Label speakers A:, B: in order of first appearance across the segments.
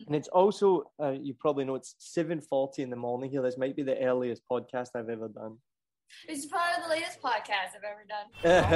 A: And it's also, you probably know, it's 7:40 in the morning here. This might be the earliest podcast I've ever done.
B: This is probably the latest podcast I've ever done.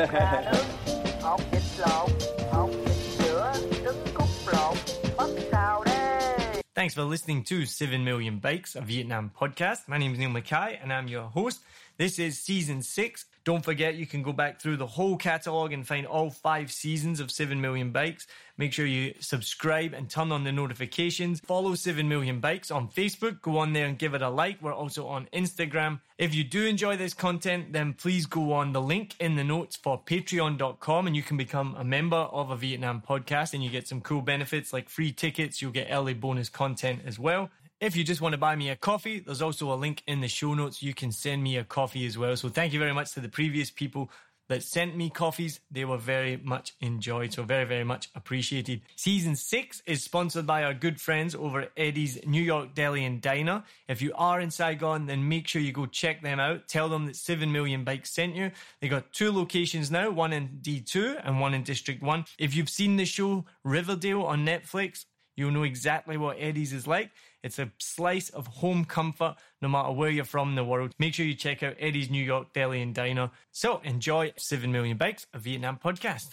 C: Thanks for listening to 7 Million Bikes, a Vietnam podcast. My name is Neil Mackay and I'm your host. This is season 6. Don't forget, you can go back through the whole catalogue and find all 5 seasons of 7 Million Bikes. Make sure you subscribe and turn on the notifications. Follow 7 Million Bikes on Facebook. Go on there and give it a like. We're also on Instagram. If you do enjoy this content, then please go on the link in the notes for patreon.com and you can become a member of a Vietnam podcast and you get some cool benefits like free tickets. You'll get early bonus content as well. If you just want to buy me a coffee, there's also a link in the show notes. You can send me a coffee as well. So thank you very much to the previous people that sent me coffees. They were very much enjoyed. So very, very much appreciated. Season 6 is sponsored by our good friends over at Eddie's New York Deli and Diner. If you are in Saigon, then make sure you go check them out. Tell them that 7 Million Bikes sent you. They got 2 locations now, one in D2 and one in District 1. If you've seen the show Riverdale on Netflix, you'll know exactly what Eddie's is like. It's a slice of home comfort no matter where you're from in the world. Make sure you check out Eddie's New York Deli and Diner. So enjoy 7 Million Bikes, a Vietnam podcast.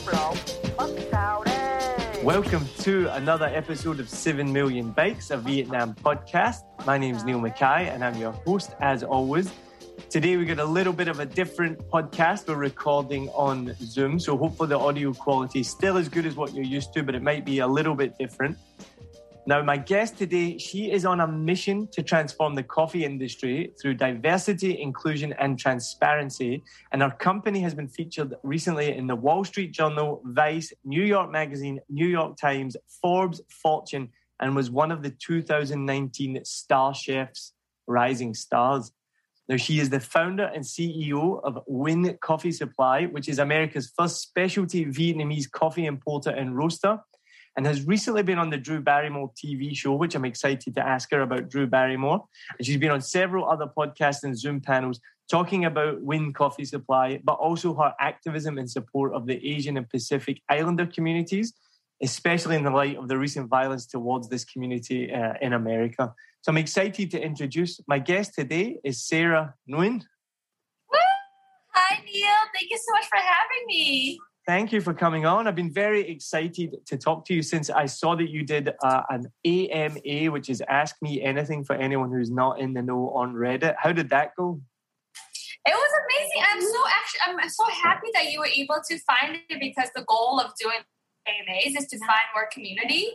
A: Welcome to another episode of 7 Million Bikes, a Vietnam podcast. My name's Neil Mackay and I'm your host as always. Today we got a little bit of a different podcast. We're recording on Zoom, so hopefully the audio quality is still as good as what you're used to, but it might be a little bit different. Now, my guest today, she is on a mission to transform the coffee industry through diversity, inclusion, and transparency. And her company has been featured recently in the Wall Street Journal, Vice, New York Magazine, New York Times, Forbes, Fortune, and was one of the 2019 Star Chefs Rising Stars. Now, she is the founder and CEO of Win Coffee Supply, which is America's first specialty Vietnamese coffee importer and roaster, and has recently been on the Drew Barrymore TV show, which I'm excited to ask her about Drew Barrymore. And she's been on several other podcasts and Zoom panels talking about Win Coffee Supply, but also her activism in support of the Asian and Pacific Islander communities, especially in the light of the recent violence towards this community in America. So I'm excited to introduce my guest today is Sarah Nguyen.
B: Woo! Hi, Neil. Thank you so much for having me.
A: Thank you for coming on. I've been very excited to talk to you since I saw that you did an AMA, which is Ask Me Anything for anyone who's not in the know on Reddit. How did that go?
B: It was amazing. I'm so happy that you were able to find it because the goal of doing AMAs is to find more community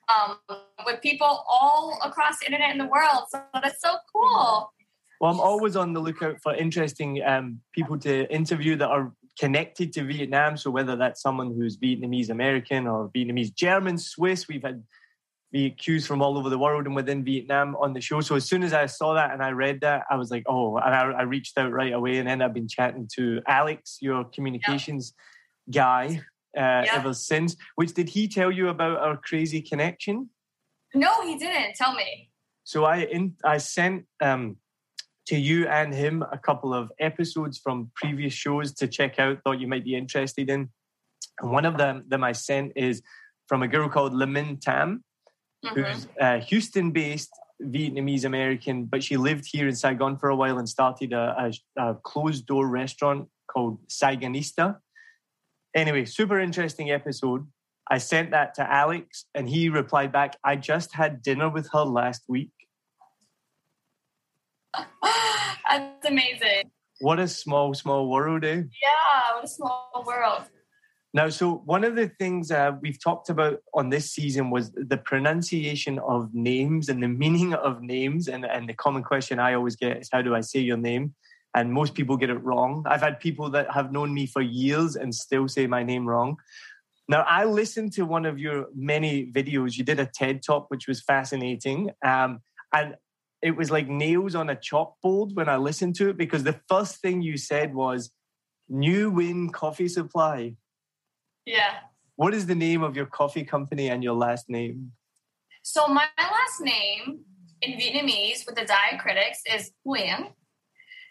B: with people all across the internet and the world. So that's so cool.
A: Well, I'm always on the lookout for interesting people to interview that are connected to Vietnam. So whether that's someone who's Vietnamese American or Vietnamese German, Swiss, we've had VQs from all over the world and within Vietnam on the show. So as soon as I saw that and I read that, I was like, oh, and I reached out right away. And then I've been chatting to Alex, your communications guy, ever since. Which, did he tell you about our crazy connection?
B: No, he didn't. Tell me.
A: So I sent to you and him a couple of episodes from previous shows to check out, thought you might be interested in. And one of them I sent is from a girl called Le Minh Tam, who's Houston-based Vietnamese American, but she lived here in Saigon for a while and started a closed-door restaurant called Saigonista. Anyway, super interesting episode. I sent that to Alex and he replied back, I just had dinner with her last week.
B: That's amazing.
A: What a small, small world, eh?
B: Yeah, what a small world.
A: Now, so one of the things we've talked about on this season was the pronunciation of names and the meaning of names. And the common question I always get is, how do I say your name? And most people get it wrong. I've had people that have known me for years and still say my name wrong. Now, I listened to one of your many videos. You did a TED Talk, which was fascinating. And it was like nails on a chalkboard when I listened to it, because the first thing you said was New Win Coffee Supply.
B: Yeah.
A: What is the name of your coffee company and your last name?
B: So my last name in Vietnamese with the diacritics is Nguyen.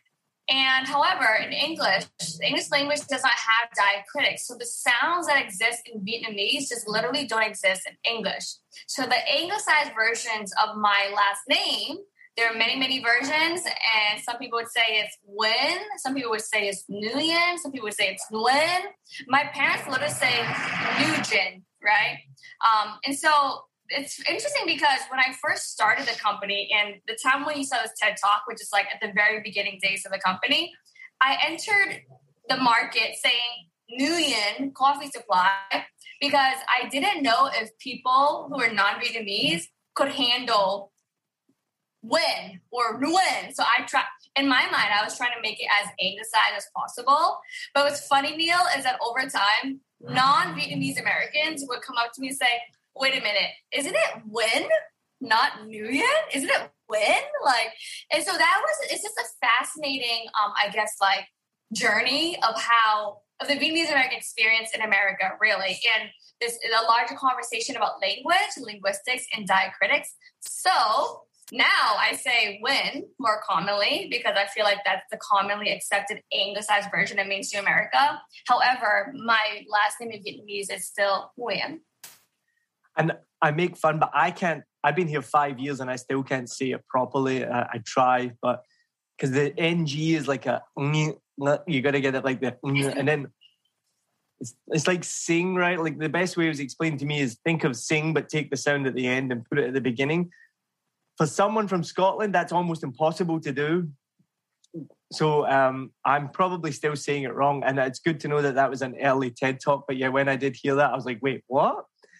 B: And however, in English, the English language does not have diacritics. So the sounds that exist in Vietnamese just literally don't exist in English. So the anglicized versions of my last name, there are many, many versions. And some people would say it's Nguyen. Some people would say it's Nguyen. Some people would say it's Nguyen. My parents literally say Nguyen, right? And so it's interesting because when I first started the company and the time when you saw this TED Talk, which is like at the very beginning days of the company, I entered the market saying Nguyen Coffee Supply because I didn't know if people who were non-Vietnamese could handle Nguyen or Nguyen. So I tried, in my mind, I was trying to make it as anglicized as possible. But what's funny, Neil, is that over time, non-Vietnamese Americans would come up to me and say, wait a minute, isn't it Nguyen, not Nguyen? Isn't it Nguyen? Like, and so it's just a fascinating, I guess, like journey of the Vietnamese American experience in America, really. And this is a larger conversation about language, linguistics, and diacritics. So now I say Nguyen more commonly because I feel like that's the commonly accepted anglicized version of mainstream America. However, my last name in Vietnamese is still Nguyen.
A: And I make fun, but I can't. I've been here 5 years and I still can't say it properly. I try, but because the NG is like you got to get it like the, and then it's like sing, right? Like the best way it was explained to me is think of sing, but take the sound at the end and put it at the beginning. For someone from Scotland, that's almost impossible to do. So I'm probably still saying it wrong. And it's good to know that was an early TED Talk. But yeah, when I did hear that, I was like, wait, what?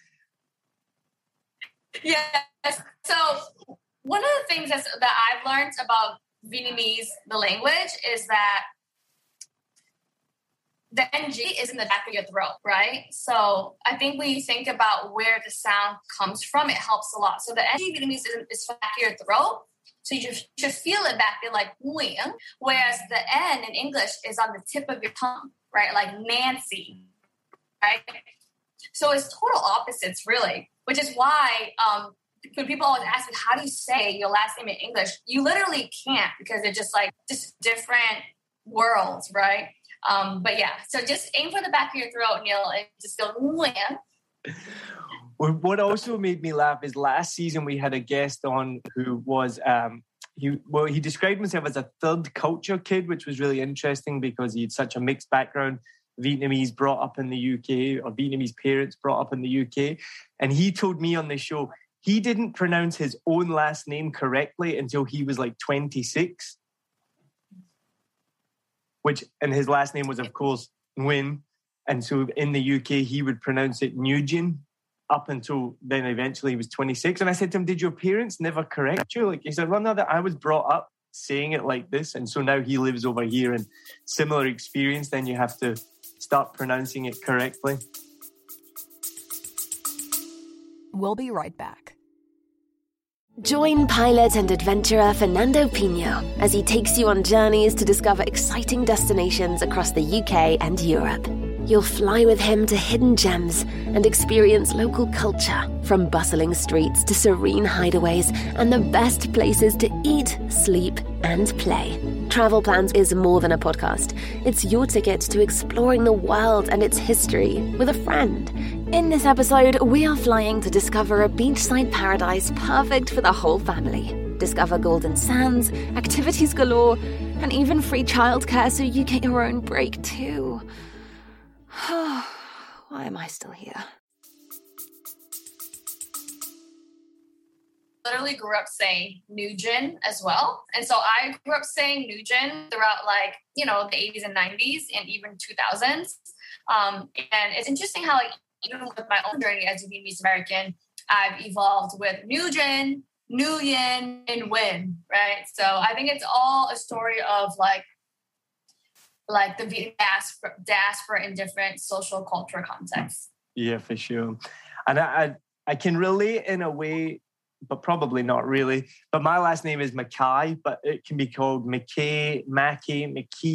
B: Yes. So one of the things that I've learned about Vietnamese, the language, is that the NG is in the back of your throat, right? So I think when you think about where the sound comes from, it helps a lot. So the NG Vietnamese is back of your throat. So you should feel it back there like Nguyen, whereas the N in English is on the tip of your tongue, right? Like Nancy, right? So it's total opposites, really, which is why when people always ask me, how do you say your last name in English? You literally can't because they're just different worlds, right? But yeah, so just aim for the back of your throat, Neil, and just go, Nguyen.
A: What also made me laugh is last season we had a guest on who was, he described himself as a third culture kid, which was really interesting because he had such a mixed background. Vietnamese brought up in the UK or Vietnamese parents brought up in the UK. And he told me on the show, he didn't pronounce his own last name correctly until he was like 26. And his last name was, of course, Nguyen. And so in the UK, he would pronounce it Nguyen up until then eventually he was 26. And I said to him, did your parents never correct you? Like he said, well, no, that I was brought up saying it like this. And so now he lives over here and similar experience, then you have to start pronouncing it correctly.
D: We'll be right back.
E: Join pilot and adventurer Fernando Pino as he takes you on journeys to discover exciting destinations across the UK and Europe. You'll fly with him to hidden gems and experience local culture, from bustling streets to serene hideaways and the best places to eat, sleep, and play. Travel Plans is more than a podcast. It's your ticket to exploring the world and its history with a friend. In this episode, we are flying to discover a beachside paradise perfect for the whole family. Discover golden sands, activities galore, and even free childcare so you get your own break too. Why am I still here?
B: Literally grew up saying Nguyen as well. And so I grew up saying Nguyen throughout the 80s and 90s and even 2000s. And it's interesting how even with my own journey as a Vietnamese American, I've evolved with Nguyen, Nguyen, and Nguyen, right? So I think it's all a story of the Vietnam diaspora in different social cultural contexts.
A: Yeah, for sure. And I can relate in a way, but probably not really. But my last name is Mackay, but it can be called McKay, Mackie, McKee.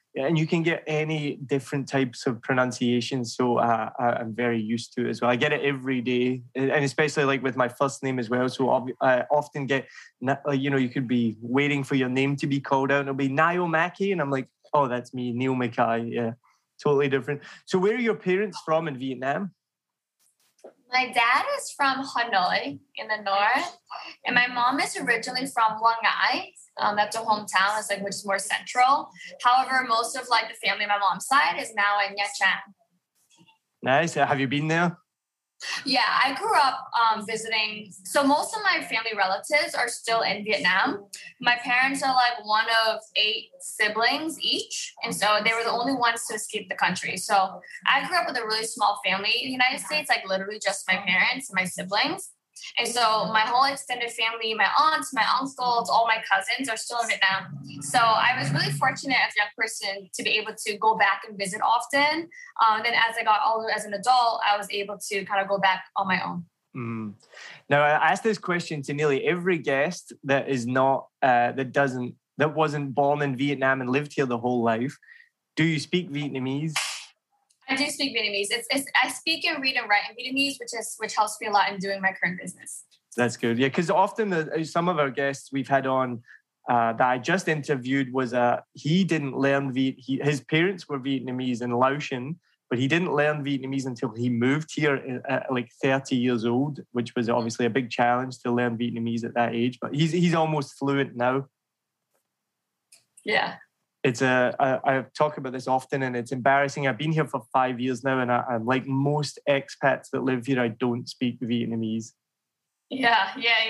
A: And you can get any different types of pronunciation. So I'm very used to it as well. I get it every day. And especially like with my first name as well. So I often get, you could be waiting for your name to be called out. And it'll be Niall Mackey. And I'm like, oh, that's me, Neil Mackay. Yeah, totally different. So where are your parents from in Vietnam?
B: My dad is from Hanoi in the north, and my mom is originally from Quang Ngai. That's her hometown, which is more central. However, most of like the family on my mom's side is now in Nha Trang.
A: Nice. Have you been there?
B: Yeah, I grew up visiting. So most of my family relatives are still in Vietnam. My parents are like one of 8 siblings each. And so they were the only ones to escape the country. So I grew up with a really small family in the United States, like literally just my parents and my siblings. And so my whole extended family, my aunts, my uncles, all my cousins are still in Vietnam. So I was really fortunate as a young person to be able to go back and visit often. Then as I got older as an adult, I was able to kind of go back on my own.
A: Mm. Now, I ask this question to nearly every guest that is not, that wasn't born in Vietnam and lived here the whole life. Do you speak Vietnamese?
B: I do speak Vietnamese. I speak and read and write in Vietnamese, which helps me a lot in doing my current business.
A: That's good. Yeah, because often some of our guests we've had on that I just interviewed was he didn't learn his parents were Vietnamese in Laotian, but he didn't learn Vietnamese until he moved here at like 30 years old, which was obviously a big challenge to learn Vietnamese at that age. But he's almost fluent now.
B: Yeah.
A: I talk about this often, and it's embarrassing. I've been here for 5 years now, and I'm like most expats that live here, I don't speak Vietnamese.
B: Yeah.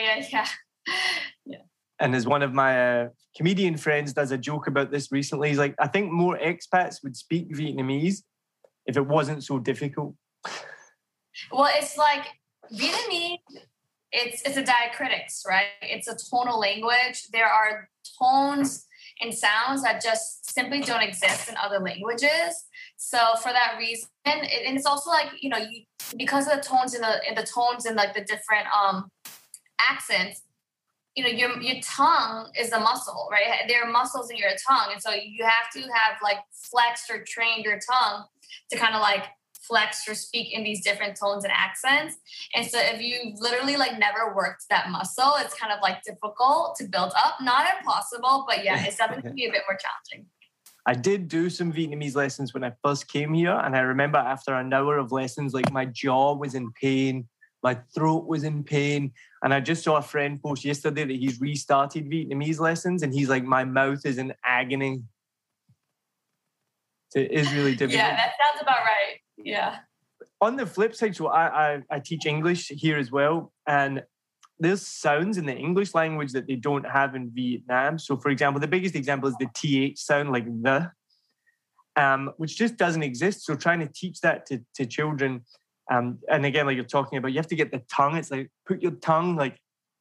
A: And as one of my comedian friends does a joke about this recently, he's like, I think more expats would speak Vietnamese if it wasn't so difficult.
B: Well, it's like Vietnamese, it's a diacritics, right? It's a tonal language. There are tones and sounds that just simply don't exist in other languages. So for that reason, and it's also like, because of the tones and the tones and like the different accents, your tongue is a muscle, right? There are muscles in your tongue. And so you have to have like flexed or trained your tongue to kind of like flex or speak in these different tones and accents. And so if you literally like never worked that muscle, it's kind of like difficult to build up. Not impossible, but yeah, it's definitely be a bit more challenging.
A: I did do some Vietnamese lessons when I first came here. And I remember after an hour of lessons, like my jaw was in pain, my throat was in pain. And I just saw a friend post yesterday that he's restarted Vietnamese lessons. And he's like, my mouth is in agony. So it is really difficult.
B: Yeah, that sounds about right. Yeah.
A: On the flip side, so I teach English here as well. And there's sounds in the English language that they don't have in Vietnam. So, for example, the biggest example is the TH sound, like the, which just doesn't exist. So trying to teach that to children. And again, like you're talking about, you have to get the tongue. It's like, put your tongue, like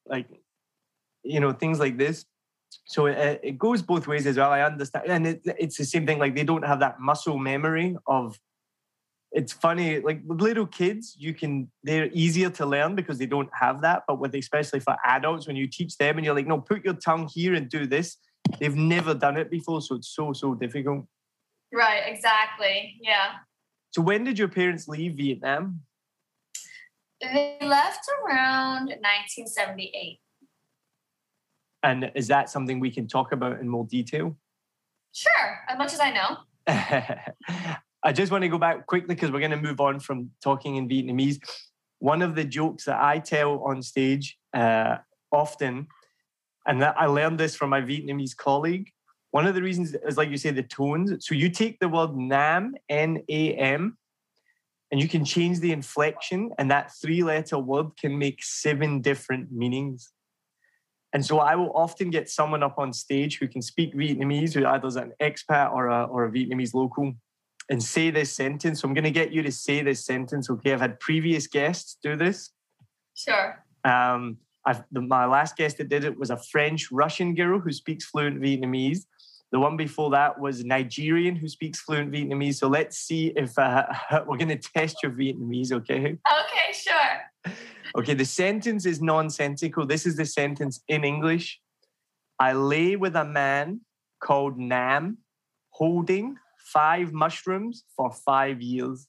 A: things like this. So it goes both ways as well. I understand. And it's the same thing. Like they don't have that muscle memory of, it's funny, like with little kids, they're easier to learn because they don't have that. But especially for adults, when you teach them and you're like, no, put your tongue here and do this, they've never done it before. So it's so difficult.
B: Right, exactly. Yeah.
A: So when did your parents leave Vietnam?
B: They left around 1978.
A: And is that something we can talk about in more detail?
B: Sure, as much as I know.
A: I just want to go back quickly because we're going to move on from talking in Vietnamese. One of the jokes that I tell on stage often, and that I learned this from my Vietnamese colleague, one of the reasons is, like you say, the tones. So you take the word Nam, N-A-M, and you can change the inflection, and that 3-letter word can make 7 different meanings. And so I will often get someone up on stage who can speak Vietnamese, who either is an expat or a Vietnamese local, and say this sentence. So I'm going to get you to say this sentence, okay? I've had previous guests do this.
B: Sure.
A: My last guest that did it was a French-Russian girl who speaks fluent Vietnamese. The one before that was Nigerian who speaks fluent Vietnamese. So let's see if we're going to test your Vietnamese, okay?
B: Okay, sure.
A: Okay, the sentence is nonsensical. This is the sentence in English. I lay with a man called Nam, holding 5 mushrooms for 5 years?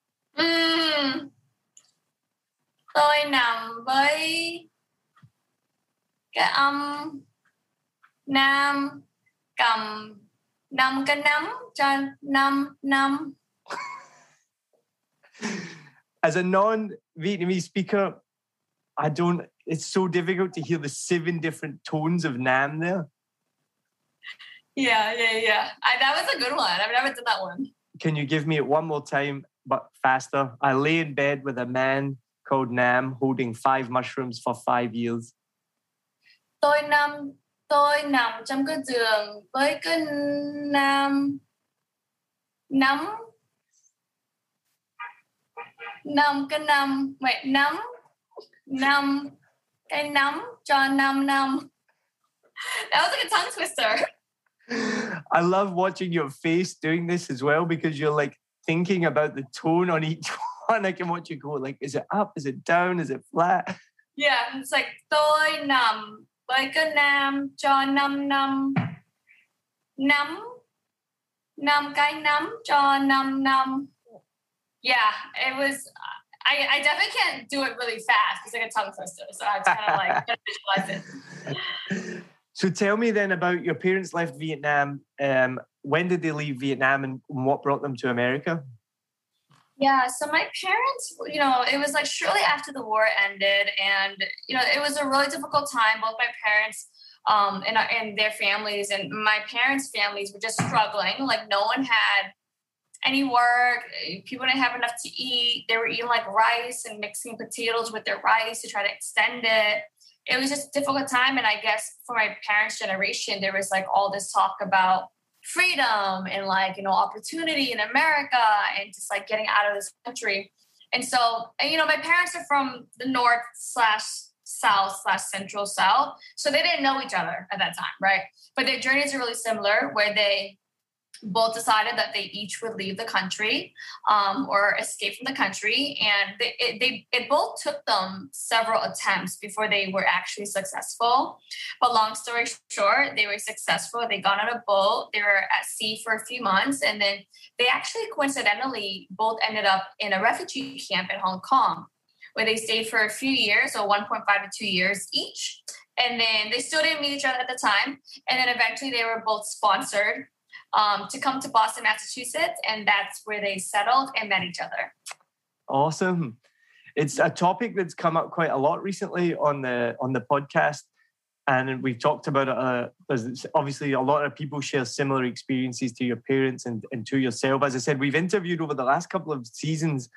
B: Tôi nằm với cái Nam cầm 5 cái nắm cho 5 năm.
A: As a non-Vietnamese speaker, it's so difficult to hear the 7 different tones of Nam there.
B: Yeah. That was a good one. I've never done that one.
A: Can you give me it one more time, but faster? I lay in bed with a man called Nam holding 5 mushrooms for 5 years.
B: Tôi nằm trong cái giường với cái nắm cái nắm cho 5 năm. That was like a tongue twister.
A: I love watching your face doing this as well, because you're like thinking about the tone on each one. I can watch you go like, is it up? Is it down? Is it flat?
B: Yeah, it's like tôi nằm với cái nam cho 5 năm. Năm cái nắm cho 5 năm. Yeah, it was... I definitely can't do it really fast. It's like a tongue twister. So I kind of like visualize it.
A: So tell me then about your parents left Vietnam. When did they leave Vietnam and what brought them to America?
B: Yeah, so my parents, it was like shortly after the war ended, and, it was a really difficult time. Both my parents and their families, and my parents' families were just struggling. Like, no one had any work. People didn't have enough to eat. They were eating like rice and mixing potatoes with their rice to try to extend it. It was just a difficult time. And I guess for my parents' generation, there was like all this talk about freedom and like, opportunity in America and just like getting out of this country. And so, my parents are from the North/South/Central South. So they didn't know each other at that time, right? But their journeys are really similar, where they both decided that they each would leave the country or escape from the country. And it both took them several attempts before they were actually successful. But long story short, they were successful. They got on a boat. They were at sea for a few months. And then they actually coincidentally both ended up in a refugee camp in Hong Kong, where they stayed for a few years, so 1.5 to 2 years each. And then they still didn't meet each other at the time. And then eventually they were both sponsored to come to Boston, Massachusetts, and that's where they settled and met each other.
A: Awesome. It's a topic that's come up quite a lot recently on the podcast, and we've talked about it. There's obviously a lot of people share similar experiences to your parents and to yourself. As I said, we've interviewed over the last couple of seasons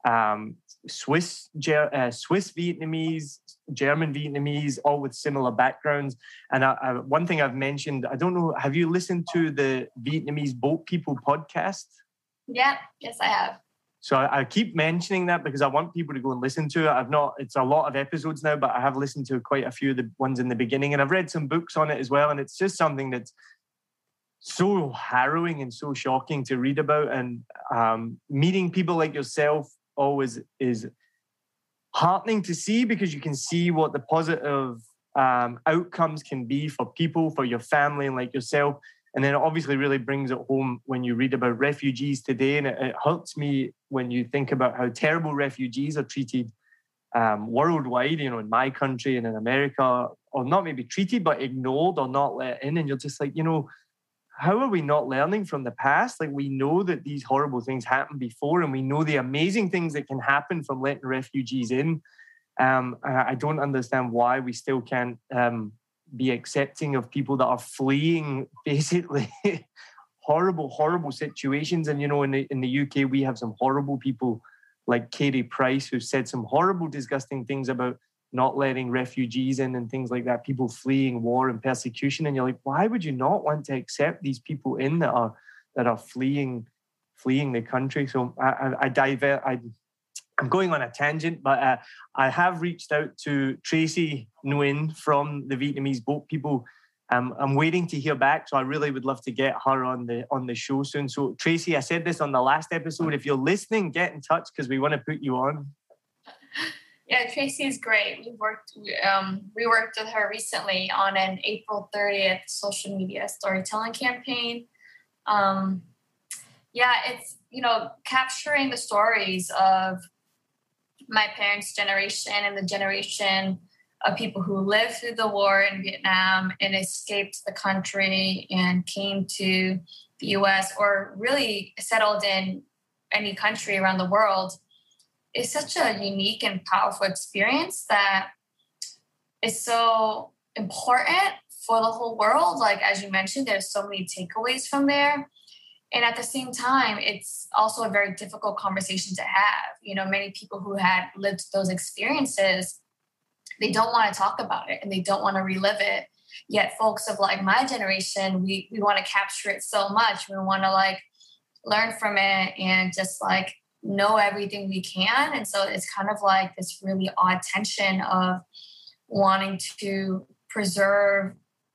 A: Swiss Vietnamese, German Vietnamese, all with similar backgrounds. And one thing I've mentioned, I don't know, have you listened to the Vietnamese Boat People podcast?
B: Yeah, yes, I have.
A: So I keep mentioning that because I want people to go and listen to it. It's a lot of episodes now, but I have listened to quite a few of the ones in the beginning, and I've read some books on it as well. And it's just something that's so harrowing and so shocking to read about. And meeting people like yourself always is heartening to see, because you can see what the positive outcomes can be for people, for your family, and like yourself. And then it obviously really brings it home when you read about refugees today. And it hurts me when you think about how terrible refugees are treated worldwide, in my country and in America, or not maybe treated, but ignored or not let in. And you're just like, how are we not learning from the past? Like, we know that these horrible things happened before, and we know the amazing things that can happen from letting refugees in. I don't understand why we still can't be accepting of people that are fleeing basically horrible situations. And, in the UK, we have some horrible people like Katie Price, who said some horrible, disgusting things about not letting refugees in and things like that, people fleeing war and persecution. And you're like, why would you not want to accept these people in that are fleeing the country? So I'm going on a tangent, but I have reached out to Tracy Nguyen from the Vietnamese Boat People. I'm waiting to hear back, so I really would love to get her on the show soon. So Tracy, I said this on the last episode, if you're listening, get in touch because we want to put you on.
B: Yeah, Tracy is great. We worked with her recently on an April 30th social media storytelling campaign. It's, capturing the stories of my parents' generation and the generation of people who lived through the war in Vietnam and escaped the country and came to the US or really settled in any country around the world is such a unique and powerful experience that is so important for the whole world. Like, as you mentioned, there's so many takeaways from there. And at the same time, it's also a very difficult conversation to have. Many people who had lived those experiences, they don't want to talk about it and they don't want to relive it. Yet folks of like my generation, we want to capture it so much. We want to like learn from it and just like know everything we can. And so it's kind of like this really odd tension of wanting to preserve,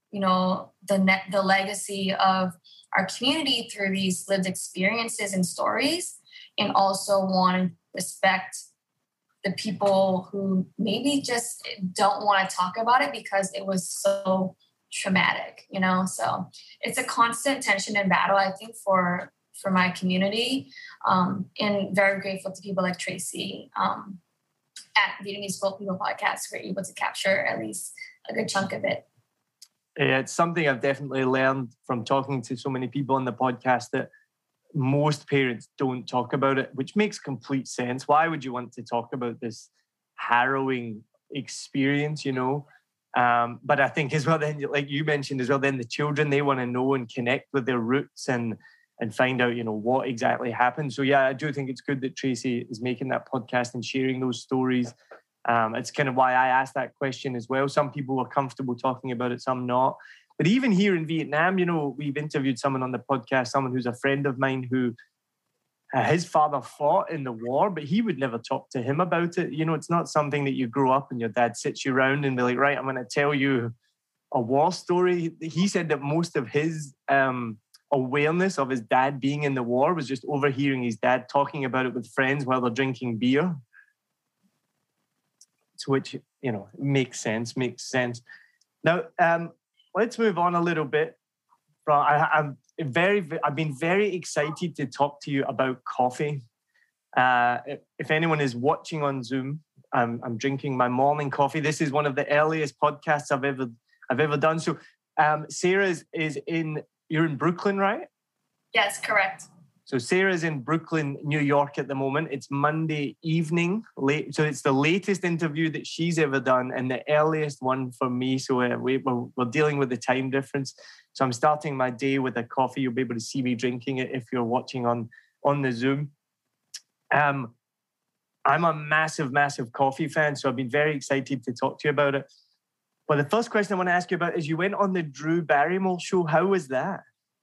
B: the legacy of our community through these lived experiences and stories, and also want to respect the people who maybe just don't want to talk about it because it was so traumatic, So it's a constant tension and battle, I think, for my community, and very grateful to people like Tracy at Vietnamese Folk People Podcast who are able to capture at least a good chunk of it.
A: Yeah, it's something I've definitely learned from talking to so many people on the podcast, that most parents don't talk about it, which makes complete sense. Why would you want to talk about this harrowing experience, But I think as well, then, like you mentioned as well, then the children, they want to know and connect with their roots and find out, what exactly happened. So yeah, I do think it's good that Tracy is making that podcast and sharing those stories. It's kind of why I asked that question as well. Some people are comfortable talking about it, some not. But even here in Vietnam, we've interviewed someone on the podcast, someone who's a friend of mine who his father fought in the war, but he would never talk to him about it. It's not something that you grow up and your dad sits you around and be like, right, I'm going to tell you a war story. He said that most of his awareness of his dad being in the war was just overhearing his dad talking about it with friends while they're drinking beer. Which, makes sense. Now, let's move on a little bit. I've been very excited to talk to you about coffee. If anyone is watching on Zoom, I'm drinking my morning coffee. This is one of the earliest podcasts I've ever done. So, Sarah you're in Brooklyn, right?
B: Yes, correct.
A: So Sarah's in Brooklyn, New York at the moment. It's Monday evening, late. So it's the latest interview that she's ever done and the earliest one for me. So we're dealing with the time difference. So I'm starting my day with a coffee. You'll be able to see me drinking it if you're watching on the Zoom. I'm a massive, massive coffee fan. So I've been very excited to talk to you about it. But the first question I want to ask you about is you went on the Drew Barrymore show. How was that?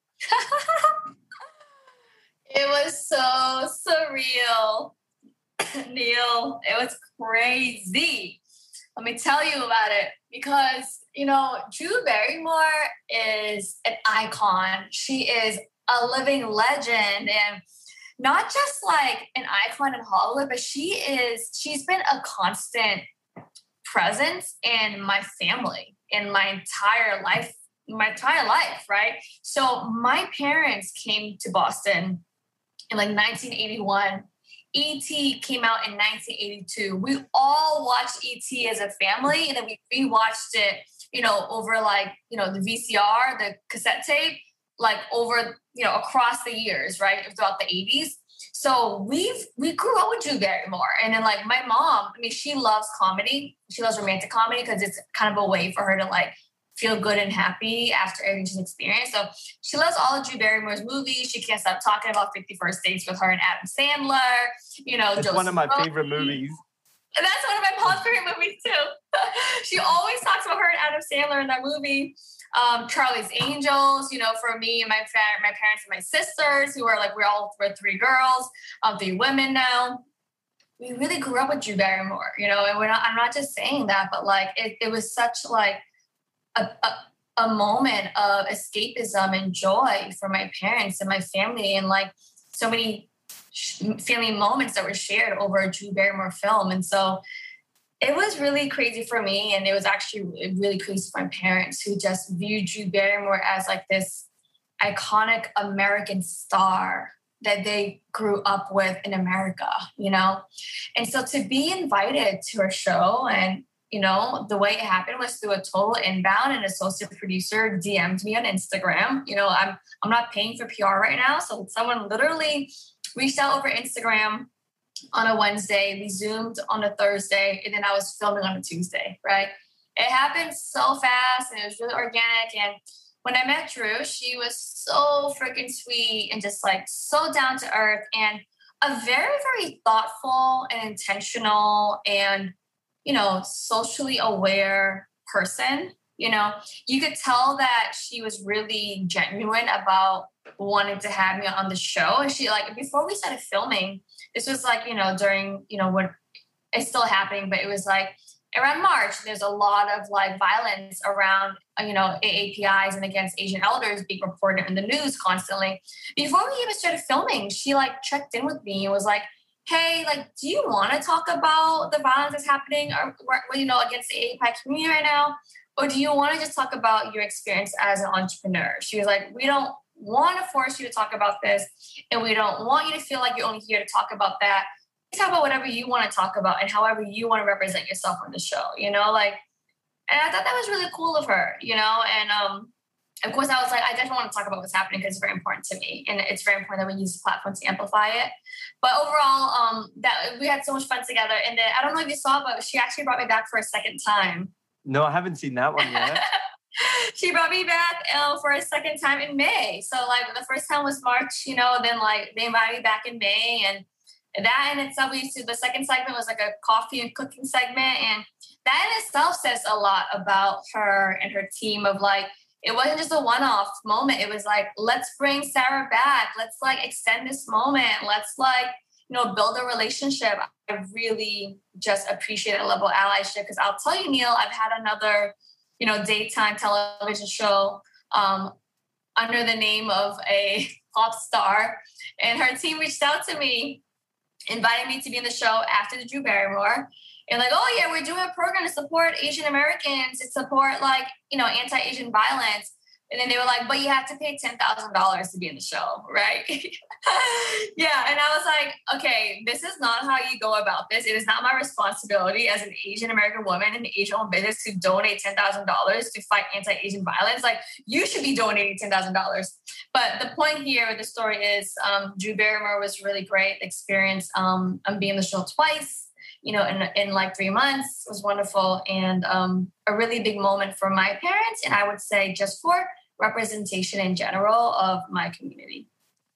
B: It was so surreal, Neil. It was crazy. Let me tell you about it because, Drew Barrymore is an icon. She is a living legend, and not just like an icon in Hollywood, but she's been a constant presence in my family, in my entire life, right? So my parents came to Boston in like 1981. E.T. came out in 1982. We all watched E.T. as a family, and then we rewatched it, over the VCR, the cassette tape, like over, across the years, right, throughout the 80s. So we grew up with Drew Barrymore. And then like my mom, she loves comedy. She loves romantic comedy because it's kind of a way for her to like feel good and happy after everything she's experienced. So she loves all of Drew Barrymore's movies. She can't stop talking about 50 First Dates with her and Adam Sandler.
A: It's one of my favorite movies.
B: And that's one of my mom's favorite movies too. She always talks about her and Adam Sandler in that movie. Charlie's Angels, for me and my parents and my sisters, who are like, we're three girls, 3 women now. We really grew up with Drew Barrymore, and I'm not just saying that, but like it was such like a moment of escapism and joy for my parents and my family, and like so many family moments that were shared over a Drew Barrymore film. And so it was really crazy for me, and it was actually really crazy for my parents, who just viewed Drew Barrymore as like this iconic American star that they grew up with in America, you know? And so to be invited to her show, and, you know, the way it happened was through a total inbound. An associate producer DM'd me on Instagram. You know, I'm not paying for PR right now. So someone literally reached out over Instagram on a Wednesday. We Zoomed on a Thursday, and then I was filming on a Tuesday, right? It happened so fast, and it was really organic. And when I met Drew, she was so freaking sweet and just like so down to earth, and a very, very thoughtful and intentional and, you know, socially aware person. You know, you could tell that she was really genuine about wanting to have me on the show. And she, like, before we started filming, this was like, you know, during, you know, when it's still happening, but it was like around March, there's a lot of like violence around, you know, AAPIs and against Asian elders being reported in the news constantly. Before we even started filming, she like checked in with me and was like, hey, like, do you want to talk about the violence that's happening or, you know, against the AAPI community right now? Or do you want to just talk about your experience as an entrepreneur? She was like, we don't want to force you to talk about this, and we don't want you to feel like you're only here to talk about that. Talk about whatever you want to talk about and however you want to represent yourself on the show, you know, like, and I thought that was really cool of her, you know, and of course I was like, I definitely want to talk about what's happening because it's very important to me, and it's very important that we use the platform to amplify it. But overall, that we had so much fun together, and then I don't know if you saw, but she actually brought me back for a second time.
A: No, I haven't seen that one yet.
B: She brought me back for a second time in May. So like the first time was March, you know, then like they invited me back in May, and that in itself, the second segment was like a coffee and cooking segment. And that in itself says a lot about her and her team of like, it wasn't just a one-off moment. It was like, let's bring Sarah back. Let's like extend this moment. Let's like, you know, build a relationship. I really just appreciate a level of allyship, because I'll tell you, Neil, I've had another, you know, daytime television show under the name of a pop star, and her team reached out to me, inviting me to be in the show after the Drew Barrymore. And like, oh yeah, we're doing a program to support Asian Americans, to support like, you know, anti-Asian violence. And then they were like, but you have to pay $10,000 to be in the show, right? Yeah. And I was like, okay, this is not how you go about this. It is not my responsibility as an Asian American woman in the Asian-owned business to donate $10,000 to fight anti-Asian violence. Like, you should be donating $10,000. But the point here with the story is Drew Barrymore was really great. The experience I'm being in the show twice, you know, in like 3 months was wonderful, and a really big moment for my parents, and I would say just for representation in general of my community.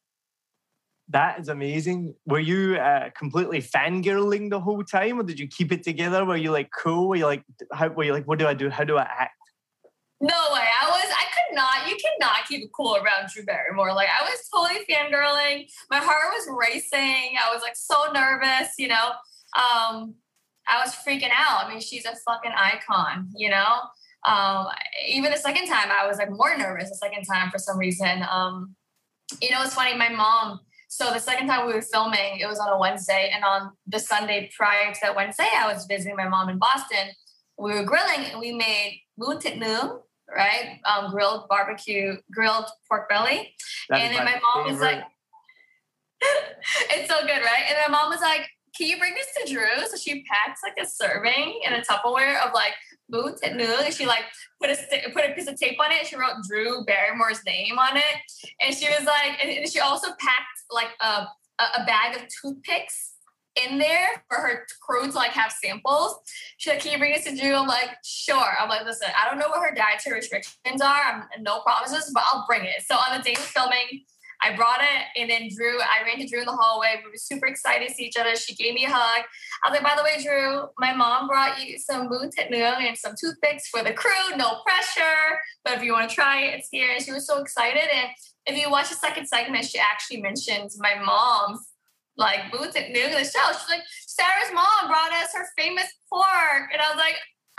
A: That is amazing. Were you completely fangirling the whole time, or did you keep it together? Were you like cool? Were you like, what do I do? How do I act?
B: No way. You cannot keep it cool around Drew Barrymore. Like, I was totally fangirling. My heart was racing. I was like so nervous, you know. I was freaking out. I mean, she's a fucking icon, you know. Even the second time, I was like more nervous the second time for some reason. You know, it's funny, my mom, so the second time we were filming, it was on a Wednesday, and on the Sunday prior to that Wednesday, I was visiting my mom in Boston. We were grilling, and we made moon thit noom, right? Grilled pork belly. And then my mom was like, it's so good, right? And my mom was like, can you bring this to Drew? So she packed like a serving in a Tupperware of like moon thit noom, and she like put a piece of tape on it. She wrote Drew Barrymore's name on it, and she was like, and she also packed like a bag of toothpicks in there for her crew to like have samples. She's like, can you bring this to Drew? I'm like, sure. I'm like, listen, I don't know what her dietary restrictions are. No promises, but I'll bring it. So on the day of filming, I brought it, and then I ran to Drew in the hallway. We were super excited to see each other. She gave me a hug. I was like, by the way, Drew, my mom brought you some moon thit noom and some toothpicks for the crew. No pressure, but if you want to try it, it's here. And she was so excited. And if you watch the second segment, she actually mentions my mom's like moon thit noom in the show. She's like, Sarah's mom brought us her famous pork. And I was like,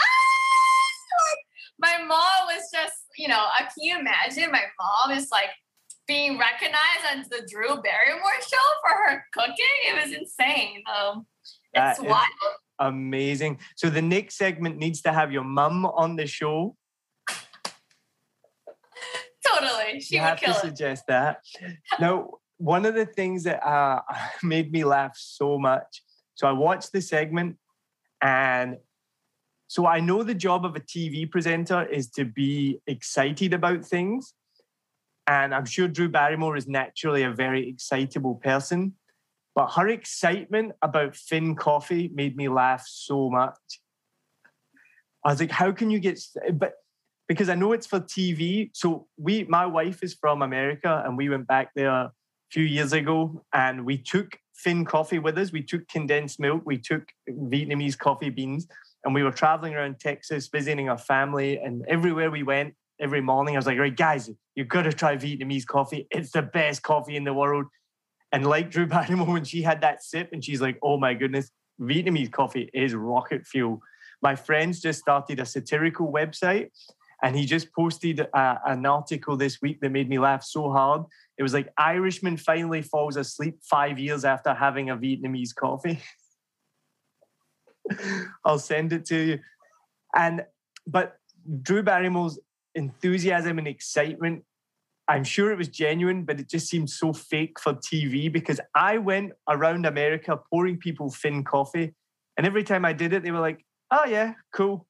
B: my mom was just, you know, can you imagine? My mom is like being recognized on the Drew Barrymore show for her cooking. It was insane. It's wild.
A: Amazing. So the next segment needs to have your mum on the show.
B: Totally. Totally. She
A: You
B: would
A: have to
B: kill it.
A: suggest that. Now, one of the things that made me laugh so much, so I watched the segment, and so I know the job of a TV presenter is to be excited about things. And I'm sure Drew Barrymore is naturally a very excitable person. But her excitement about Finn Coffee made me laugh so much. I was like, how can you get... But because I know it's for TV. So my wife is from America, and we went back there a few years ago, and we took Finn Coffee with us. We took condensed milk. We took Vietnamese coffee beans, and we were traveling around Texas, visiting our family. And everywhere we went, every morning, I was like, right, guys, you've got to try Vietnamese coffee. It's the best coffee in the world. And like Drew Barrymore, when she had that sip, and she's like, oh my goodness, Vietnamese coffee is rocket fuel. My friend's just started a satirical website, and he just posted an article this week that made me laugh so hard. It was like, Irishman finally falls asleep 5 years after having a Vietnamese coffee. I'll send it to you. But Drew Barrymore's enthusiasm and excitement, I'm sure it was genuine, but it just seemed so fake for TV, because I went around America pouring people Finn coffee, and every time I did it, they were like, oh yeah, cool.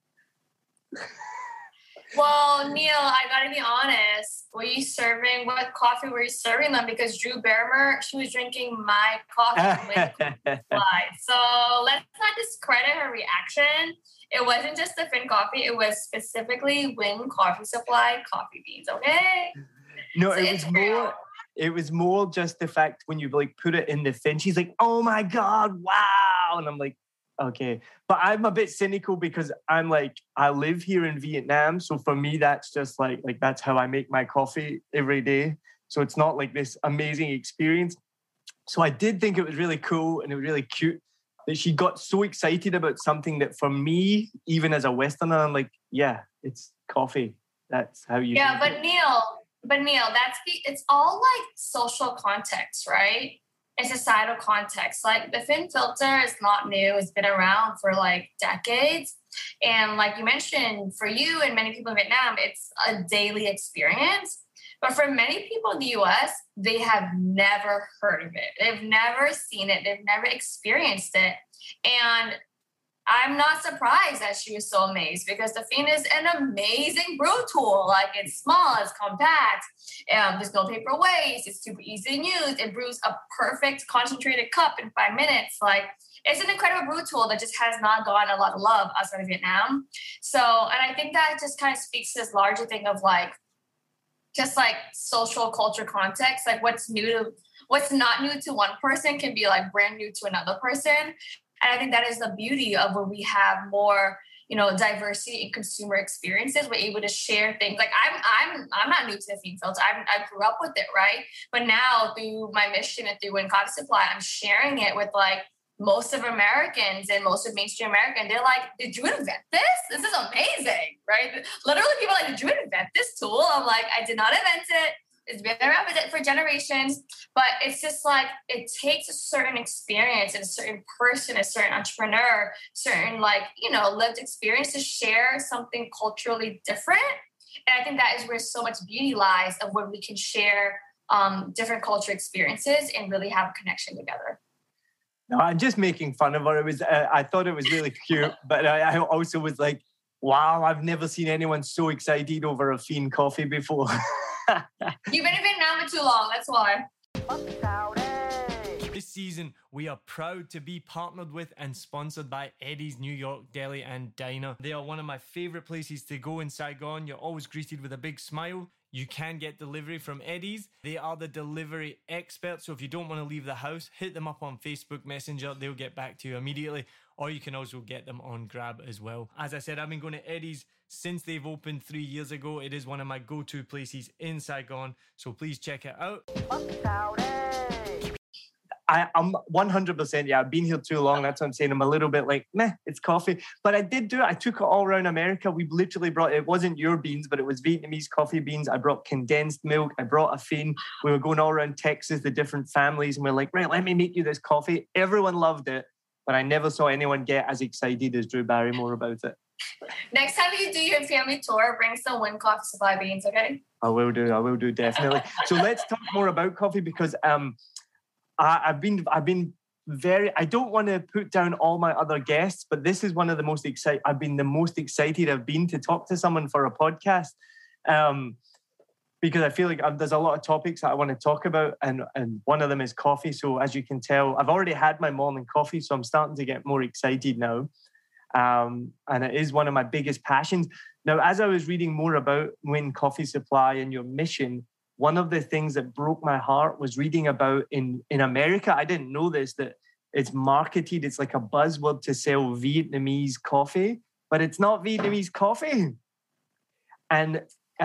B: Well, Neil, I gotta be honest. What coffee were you serving them? Because Drew Barrymore, she was drinking my coffee with supply. So let's not discredit her reaction. It wasn't just the Finn coffee. It was specifically Wynn Coffee Supply coffee beans, okay?
A: No,
B: So
A: it was more just the fact when you like put it in the Finn, she's like, oh my God, wow. And I'm like, okay. But I'm a bit cynical because I'm like, I live here in Vietnam. So for me, that's just like that's how I make my coffee every day. So it's not like this amazing experience. So I did think it was really cool, and it was really cute that she got so excited about something that for me, even as a Westerner, I'm like, yeah, it's coffee. That's how you
B: Yeah,
A: drink
B: but Neil, it's all like social context, right? And societal context. Like the Finn filter is not new. It's been around for like decades. And like you mentioned, for you and many people in Vietnam, it's a daily experience. But for many people in the US, they have never heard of it. They've never seen it. They've never experienced it. And I'm not surprised that she was so amazed, because the Finn is an amazing brew tool. Like it's small, it's compact, there's no paper waste, it's super easy to use. It brews a perfect concentrated cup in 5 minutes. Like it's an incredible brew tool that just has not gotten a lot of love outside of Vietnam. So, and I think that just kind of speaks to this larger thing of like, just like social culture context, like what's not new to one person can be like brand new to another person. And I think that is the beauty of when we have more, diversity in consumer experiences. We're able to share things. Like I'm not new to the Finn filter. I grew up with it, right? But now through my mission and through Wynn Coffee Supply, I'm sharing it with like most of Americans and most of mainstream America. And they're like, did you invent this? This is amazing, right? Literally people are like, did you invent this tool? I'm like, I did not invent it. It's been around for generations, but it's just like, it takes a certain experience and a certain person, a certain entrepreneur, certain lived experience to share something culturally different. And I think that is where so much beauty lies, of when we can share different culture experiences and really have a connection together.
A: No, I'm just making fun of her. It was, I thought it was really cute, but I also was like, wow, I've never seen anyone so excited over a Finn coffee before.
B: You've been in Vietnam for too long, that's why.
C: This season, we are proud to be partnered with and sponsored by Eddie's New York Deli and Diner. They are one of my favorite places to go in Saigon. You're always greeted with a big smile. You can get delivery from Eddie's. They are the delivery experts. So if you don't want to leave the house, hit them up on Facebook Messenger. They'll get back to you immediately. Or you can also get them on Grab as well. As I said, I've been going to Eddie's since they've opened 3 years ago. It is one of my go-to places in Saigon. So please check it out.
A: I'm 100%, yeah, I've been here too long. That's what I'm saying. I'm a little bit like, meh, it's coffee. But I did do it. I took it all around America. We literally brought, it wasn't your beans, but it was Vietnamese coffee beans. I brought condensed milk. I brought a Finn. We were going all around Texas, the different families. And we're like, right, let me make you this coffee. Everyone loved it. But I never saw anyone get as excited as Drew Barrymore about it.
B: Next time you do your family tour, bring some Win Coffee Supply beans, okay?
A: I will do, definitely. So let's talk more about coffee because I've been very, I don't want to put down all my other guests, but this is one of the most excited, I've been the most excited I've been to talk to someone for a podcast. Because I feel like there's a lot of topics that I want to talk about, and one of them is coffee. So as you can tell, I've already had my morning coffee, so I'm starting to get more excited now. And it is one of my biggest passions. Now, as I was reading more about Win Coffee Supply and your mission, one of the things that broke my heart was reading about in America. I didn't know this, that it's marketed, it's like a buzzword to sell Vietnamese coffee, but it's not Vietnamese coffee. And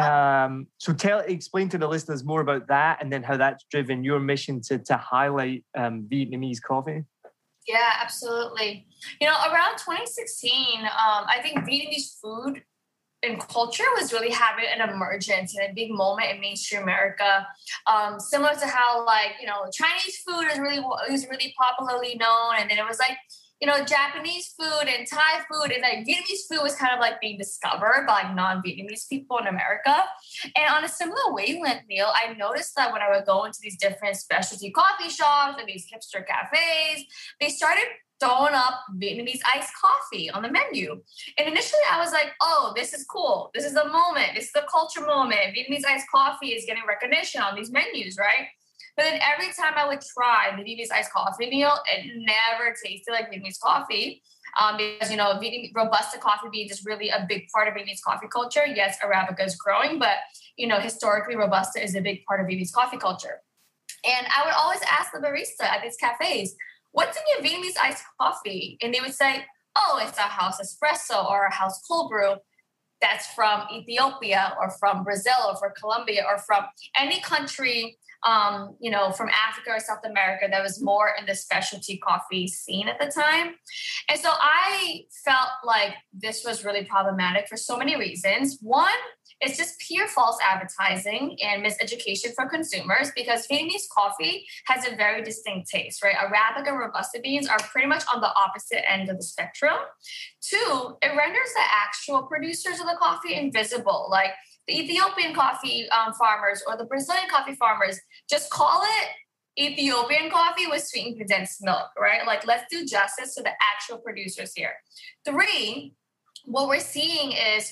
A: so explain to the listeners more about that, and then how that's driven your mission to highlight Vietnamese coffee.
B: Yeah, absolutely. Around 2016, I think Vietnamese food and culture was really having an emergence and a big moment in mainstream America. Similar to how Chinese food is really popularly known, and then it was Japanese food and Thai food, and Vietnamese food was kind of being discovered by non-Vietnamese people in America. And on a similar wavelength, Neil, I noticed that when I would go into these different specialty coffee shops and these hipster cafes, they started throwing up Vietnamese iced coffee on the menu. And initially I was like, oh, this is cool. This is the moment. This is the culture moment. Vietnamese iced coffee is getting recognition on these menus, right? But then every time I would try the Vietnamese iced coffee meal, it never tasted like Vietnamase coffee. Because, Robusta coffee beans is really a big part of Vietnamese coffee culture. Yes, Arabica is growing, but, historically, Robusta is a big part of Vietnamese coffee culture. And I would always ask the barista at these cafes, what's in your Vietnamese iced coffee? And they would say, oh, it's a house espresso or a house cold brew. That's from Ethiopia or from Brazil or from Colombia or from any country from Africa or South America that was more in the specialty coffee scene at the time. And so I felt like this was really problematic for so many reasons. One, it's just pure false advertising and miseducation for consumers, because Vietnamese coffee has a very distinct taste, right? Arabica and Robusta beans are pretty much on the opposite end of the spectrum. Two, it renders the actual producers of the coffee invisible, like the Ethiopian coffee farmers or the Brazilian coffee farmers. Just call it Ethiopian coffee with sweetened condensed milk, right? Let's do justice to the actual producers here. Three, what we're seeing is,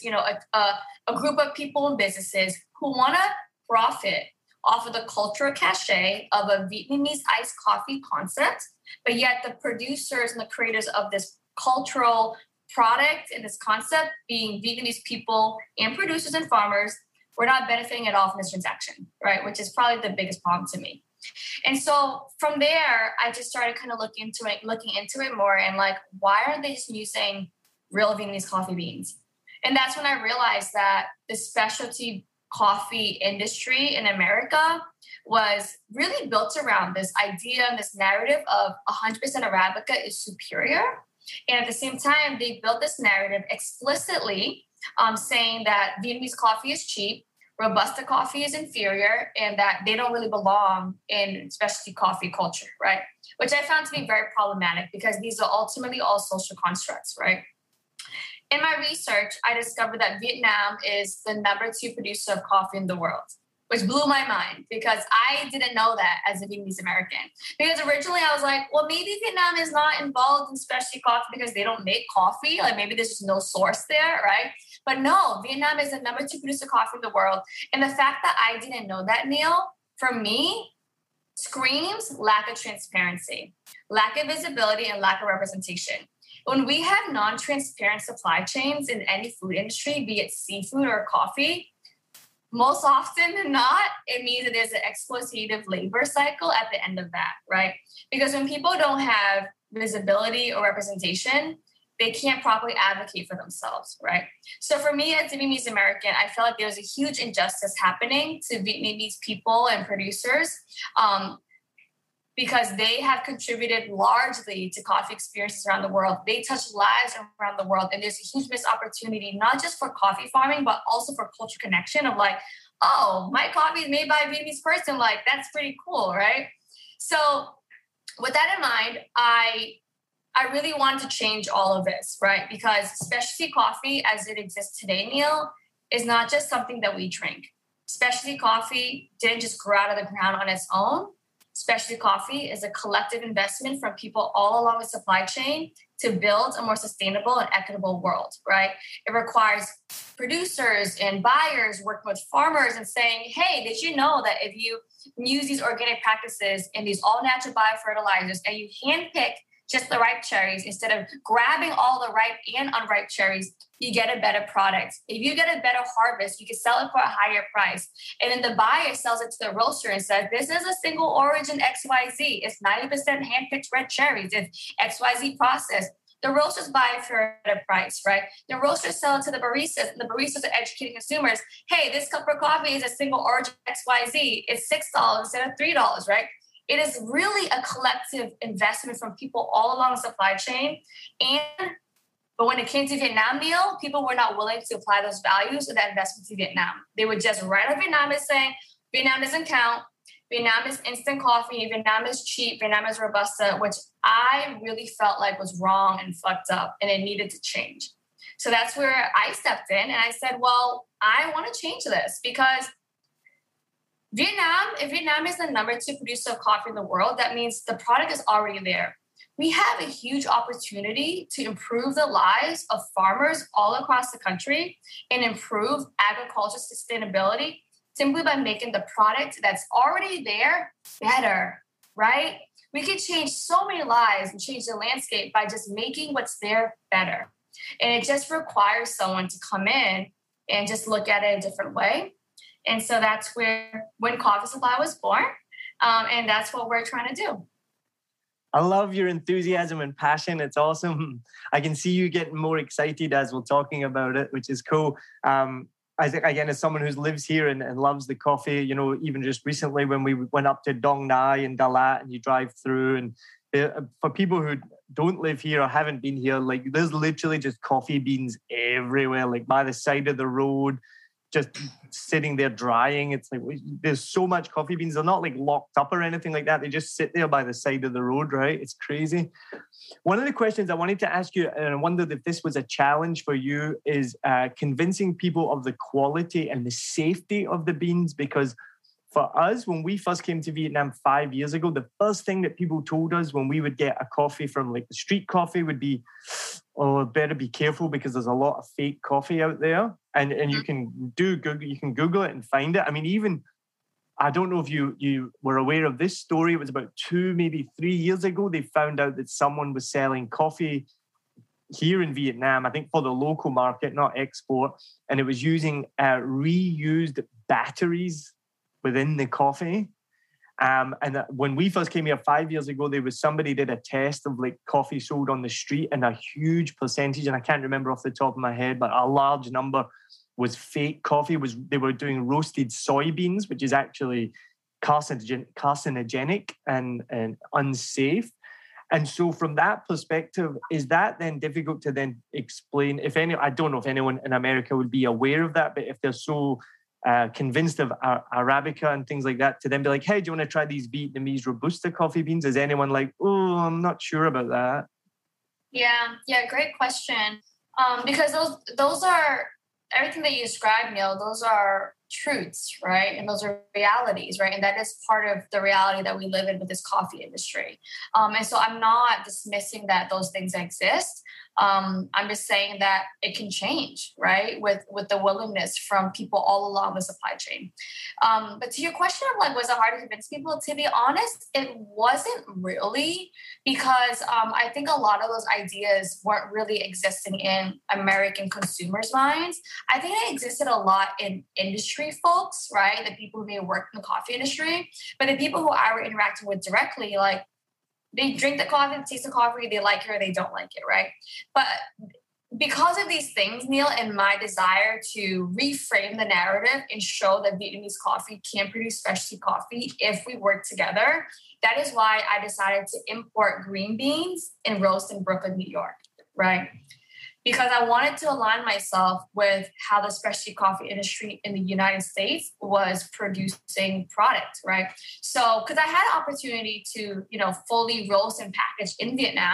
B: a group of people and businesses who want to profit off of the cultural cachet of a Vietnamese iced coffee concept, but yet the producers and the creators of this cultural product and this concept, being Vietnamese people and producers and farmers, we're not benefiting at all from this transaction, right? Which is probably the biggest problem to me. And so from there, I just started kind of looking into it more, and why aren't they just using real Vietnamese coffee beans? And that's when I realized that the specialty coffee industry in America was really built around this idea and this narrative of 100% Arabica is superior. And at the same time, they built this narrative explicitly saying that Vietnamese coffee is cheap, Robusta coffee is inferior, and that they don't really belong in specialty coffee culture, right? Which I found to be very problematic, because these are ultimately all social constructs, right? In my research, I discovered that Vietnam is the number 2 producer of coffee in the world, which blew my mind, because I didn't know that as a Vietnamese American. Because originally I was like, well, maybe Vietnam is not involved in specialty coffee because they don't make coffee. Maybe there's just no source there, right? But no, Vietnam is the number 2 producer of coffee in the world. And the fact that I didn't know that, Neil, for me, screams lack of transparency, lack of visibility, and lack of representation. When we have non-transparent supply chains in any food industry, be it seafood or coffee, most often than not, it means that there's an exploitative labor cycle at the end of that, right? Because when people don't have visibility or representation, they can't properly advocate for themselves, right? So for me as a Vietnamese American, I felt like there was a huge injustice happening to Vietnamese people and producers, because they have contributed largely to coffee experiences around the world. They touch lives around the world. And there's a huge missed opportunity, not just for coffee farming, but also for culture connection of oh, my coffee is made by a Vietnamese person. That's pretty cool, right? So with that in mind, I I really wanted to change all of this, right? Because specialty coffee as it exists today, Neil, is not just something that we drink. Specialty coffee didn't just grow out of the ground on its own. Specialty coffee is a collective investment from people all along the supply chain to build a more sustainable and equitable world, right? It requires producers and buyers working with farmers and saying, hey, did you know that if you use these organic practices and these all-natural biofertilizers and you handpick just the ripe cherries instead of grabbing all the ripe and unripe cherries, you get a better product. If you get a better harvest, you can sell it for a higher price. And then the buyer sells it to the roaster and says, this is a single origin XYZ. It's 90% handpicked red cherries. It's XYZ processed. The roasters buy it for a price, right? The roasters sell it to the baristas, and the baristas are educating consumers. Hey, this cup of coffee is a single origin XYZ. It's $6 instead of $3, right? It is really a collective investment from people all along the supply chain. But when it came to Vietnam, Neil, people were not willing to apply those values of that investment to Vietnam. They would just write off Vietnam as saying, Vietnam doesn't count. Vietnam is instant coffee. Vietnam is cheap. Vietnam is Robusta, which I really felt like was wrong and fucked up, and it needed to change. So that's where I stepped in and I said, well, I want to change this because if Vietnam is the number 2 producer of coffee in the world, that means the product is already there. We have a huge opportunity to improve the lives of farmers all across the country and improve agriculture sustainability simply by making the product that's already there better, right? We can change so many lives and change the landscape by just making what's there better. And it just requires someone to come in and just look at it a different way. And so that's when Coffee Supply was born. And that's what we're trying to do.
A: I love your enthusiasm and passion. It's awesome. I can see you getting more excited as we're talking about it, which is cool. I think, again, as someone who lives here and loves the coffee, you know, even just recently when we went up to Dong Nai and Dalat and you drive through, and for people who don't live here or haven't been here, like there's literally just coffee beans everywhere, like by the side of the road, just sitting there drying. It's like there's so much coffee beans. They're not like locked up or anything like that. They just sit there by the side of the road, right? It's crazy. One of the questions I wanted to ask you, and I wondered if this was a challenge for you, is convincing people of the quality and the safety of the beans. Because for us, when we first came to Vietnam 5 years ago, the first thing that people told us when we would get a coffee from like the street coffee would be, oh, better be careful because there's a lot of fake coffee out there. And you can Google it and find it. I mean, even, I don't know if you were aware of this story. It was about 2, maybe 3 years ago. They found out that someone was selling coffee here in Vietnam, I think for the local market, not export. And it was using reused batteries within the coffee. And when we first came here 5 years ago, there was somebody did a test of like coffee sold on the street, and a huge percentage, and I can't remember off the top of my head, but a large number was fake coffee. They were doing roasted soybeans, which is actually carcinogenic and unsafe. And so from that perspective, is that then difficult to then explain? I don't know if anyone in America would be aware of that, but if they're so convinced of Arabica and things like that, to then be like, hey, do you want to try these Vietnamese Robusta coffee beans? Is anyone like, oh, I'm not sure about that?
B: Yeah, great question. Because those are, everything that you described, Neil, those are truths, right? And those are realities, right? And that is part of the reality that we live in with this coffee industry. And so I'm not dismissing that those things exist. I'm just saying that it can change, right? With the willingness from people all along the supply chain. But to your question of like, was it hard to convince people? To be honest, it wasn't really, because I think a lot of those ideas weren't really existing in American consumers' minds. I think it existed a lot in industry folks, right? The people who may work in the coffee industry, but the people who I were interacting with directly, like, they drink the coffee, they taste the coffee, they like it or they don't like it, right? But because of these things, Neil, and my desire to reframe the narrative and show that Vietnamese coffee can produce specialty coffee if we work together, that is why I decided to import green beans and roast in Brooklyn, New York, right? Because I wanted to align myself with how the specialty coffee industry in the United States was producing product, right? So, because I had an opportunity to, fully roast and package in Vietnam,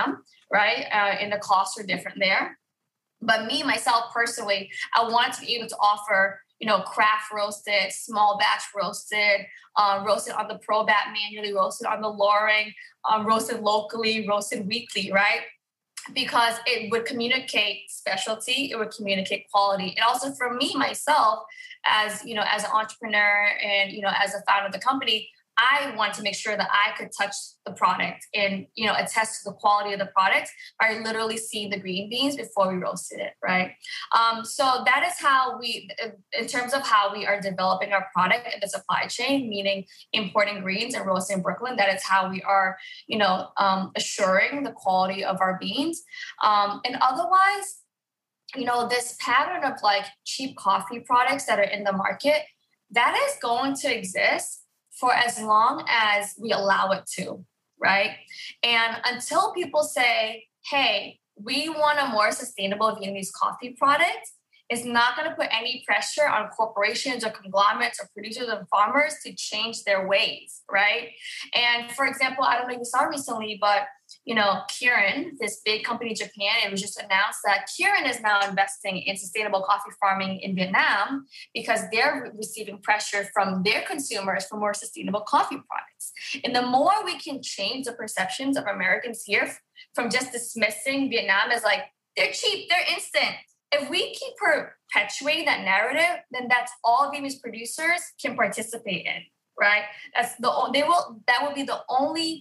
B: right? And the costs are different there. But me, myself, personally, I wanted to be able to offer, craft roasted, small batch roasted, roasted on the ProBat manually, roasted on the Loring, roasted locally, roasted weekly, right? Because it would communicate specialty, it would communicate quality. And also for me, myself, as, as an entrepreneur and, as a founder of the company, I want to make sure that I could touch the product and, attest to the quality of the product by literally seeing the green beans before we roasted it, right? So that is how we, in terms of how we are developing our product in the supply chain, meaning importing greens and roasting in Brooklyn, that is how we are, assuring the quality of our beans. And otherwise, this pattern of like cheap coffee products that are in the market, that is going to exist for as long as we allow it to, right? And until people say, hey, we want a more sustainable Vietnamese coffee product, it's not going to put any pressure on corporations or conglomerates or producers and farmers to change their ways, right? And for example, I don't know if you saw recently, but Kirin, this big company in Japan, it was just announced that Kirin is now investing in sustainable coffee farming in Vietnam because they're receiving pressure from their consumers for more sustainable coffee products. And the more we can change the perceptions of Americans here from just dismissing Vietnam as like, they're cheap, they're instant. If we keep perpetuating that narrative, then that's all Vietnamese producers can participate in, right? That would be the only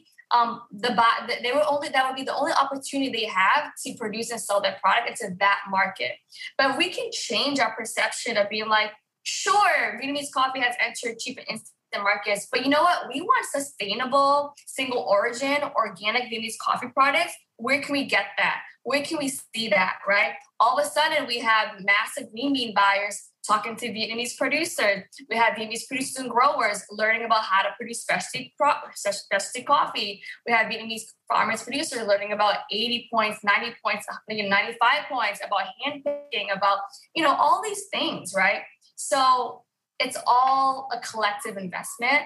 B: that would be the only opportunity they have to produce and sell their product into that market. But we can change our perception of being like, sure, Vietnamese coffee has entered cheap and instant markets, but you know what? We want sustainable, single origin, organic Vietnamese coffee products. Where can we get that? Where can we see that, right? All of a sudden, we have massive green bean buyers talking to Vietnamese producers. We have Vietnamese producers and growers learning about how to produce specialty coffee. We have Vietnamese farmers producers learning about 80 points, 90 points, 95 points, about hand picking, about, all these things, right? So it's all a collective investment.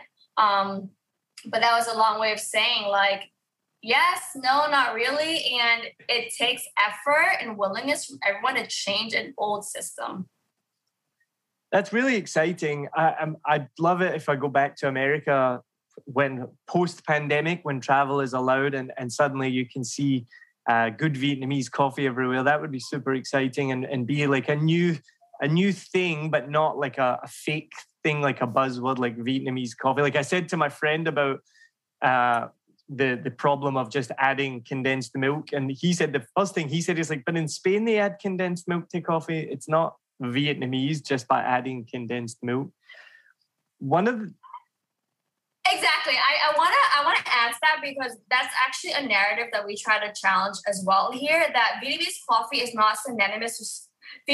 B: But that was a long way of saying like, yes, no, not really. And it takes effort and willingness from everyone to change an old system.
A: That's really exciting. I'd love it if I go back to America when post-pandemic, when travel is allowed and suddenly you can see good Vietnamese coffee everywhere. That would be super exciting and be like a new thing, but not like a fake thing, like a buzzword like Vietnamese coffee. Like I said to my friend about the problem of just adding condensed milk. And he said the first thing he said is like, but in Spain they add condensed milk to coffee. It's not Vietnamese just by adding condensed milk.
B: Exactly. I want to answer that because that's actually a narrative that we try to challenge as well here, that Vietnamese coffee is not synonymous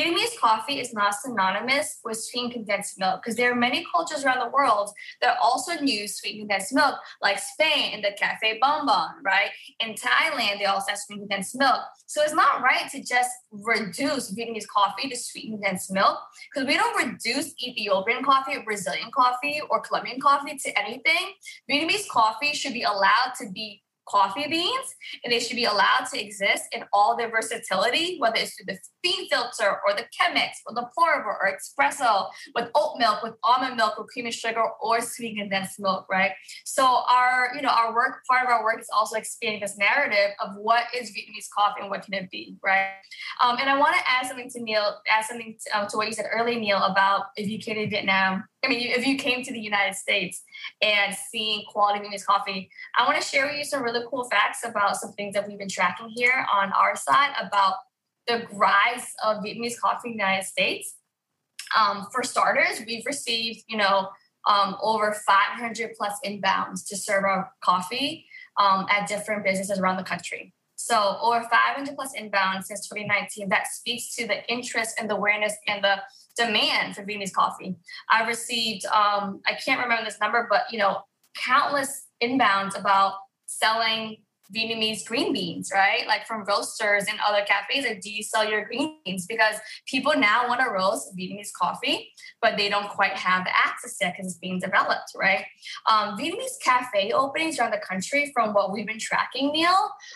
B: with sweetened condensed milk, because there are many cultures around the world that also use sweetened condensed milk, like Spain in the Cafe Bonbon, right? In Thailand, they also have sweetened condensed milk. So it's not right to just reduce Vietnamese coffee to sweetened condensed milk, because we don't reduce Ethiopian coffee or Brazilian coffee or Colombian coffee to anything. Vietnamese coffee should be allowed to be coffee beans, and they should be allowed to exist in all their versatility, whether it's through the bean filter or the Chemex or the pour-over or espresso, with oat milk, with almond milk, with cream and sugar, or sweet condensed milk, right? So our work, part of our work is also expanding this narrative of what is Vietnamese coffee and what can it be, right? And I want to add something to Neil, to what you said earlier, Neil, about if you came to Vietnam. If you came to the United States and seeing quality Vietnamese coffee, I want to share with you some really cool facts about some things that we've been tracking here on our side about the rise of Vietnamese coffee in the United States. For starters, we've received, over 500 plus inbounds to serve our coffee at different businesses around the country. So over 500 plus inbounds since 2019. That speaks to the interest and the awareness and the demand for Vietnamese coffee. I've received, I can't remember this number, but, countless inbounds about selling Vietnamese green beans, right? Like from roasters and other cafes, like, do you sell your green beans? Because people now want to roast Vietnamese coffee, but they don't quite have the access yet because it's being developed, right? Vietnamese cafe openings around the country, from what we've been tracking, Neil,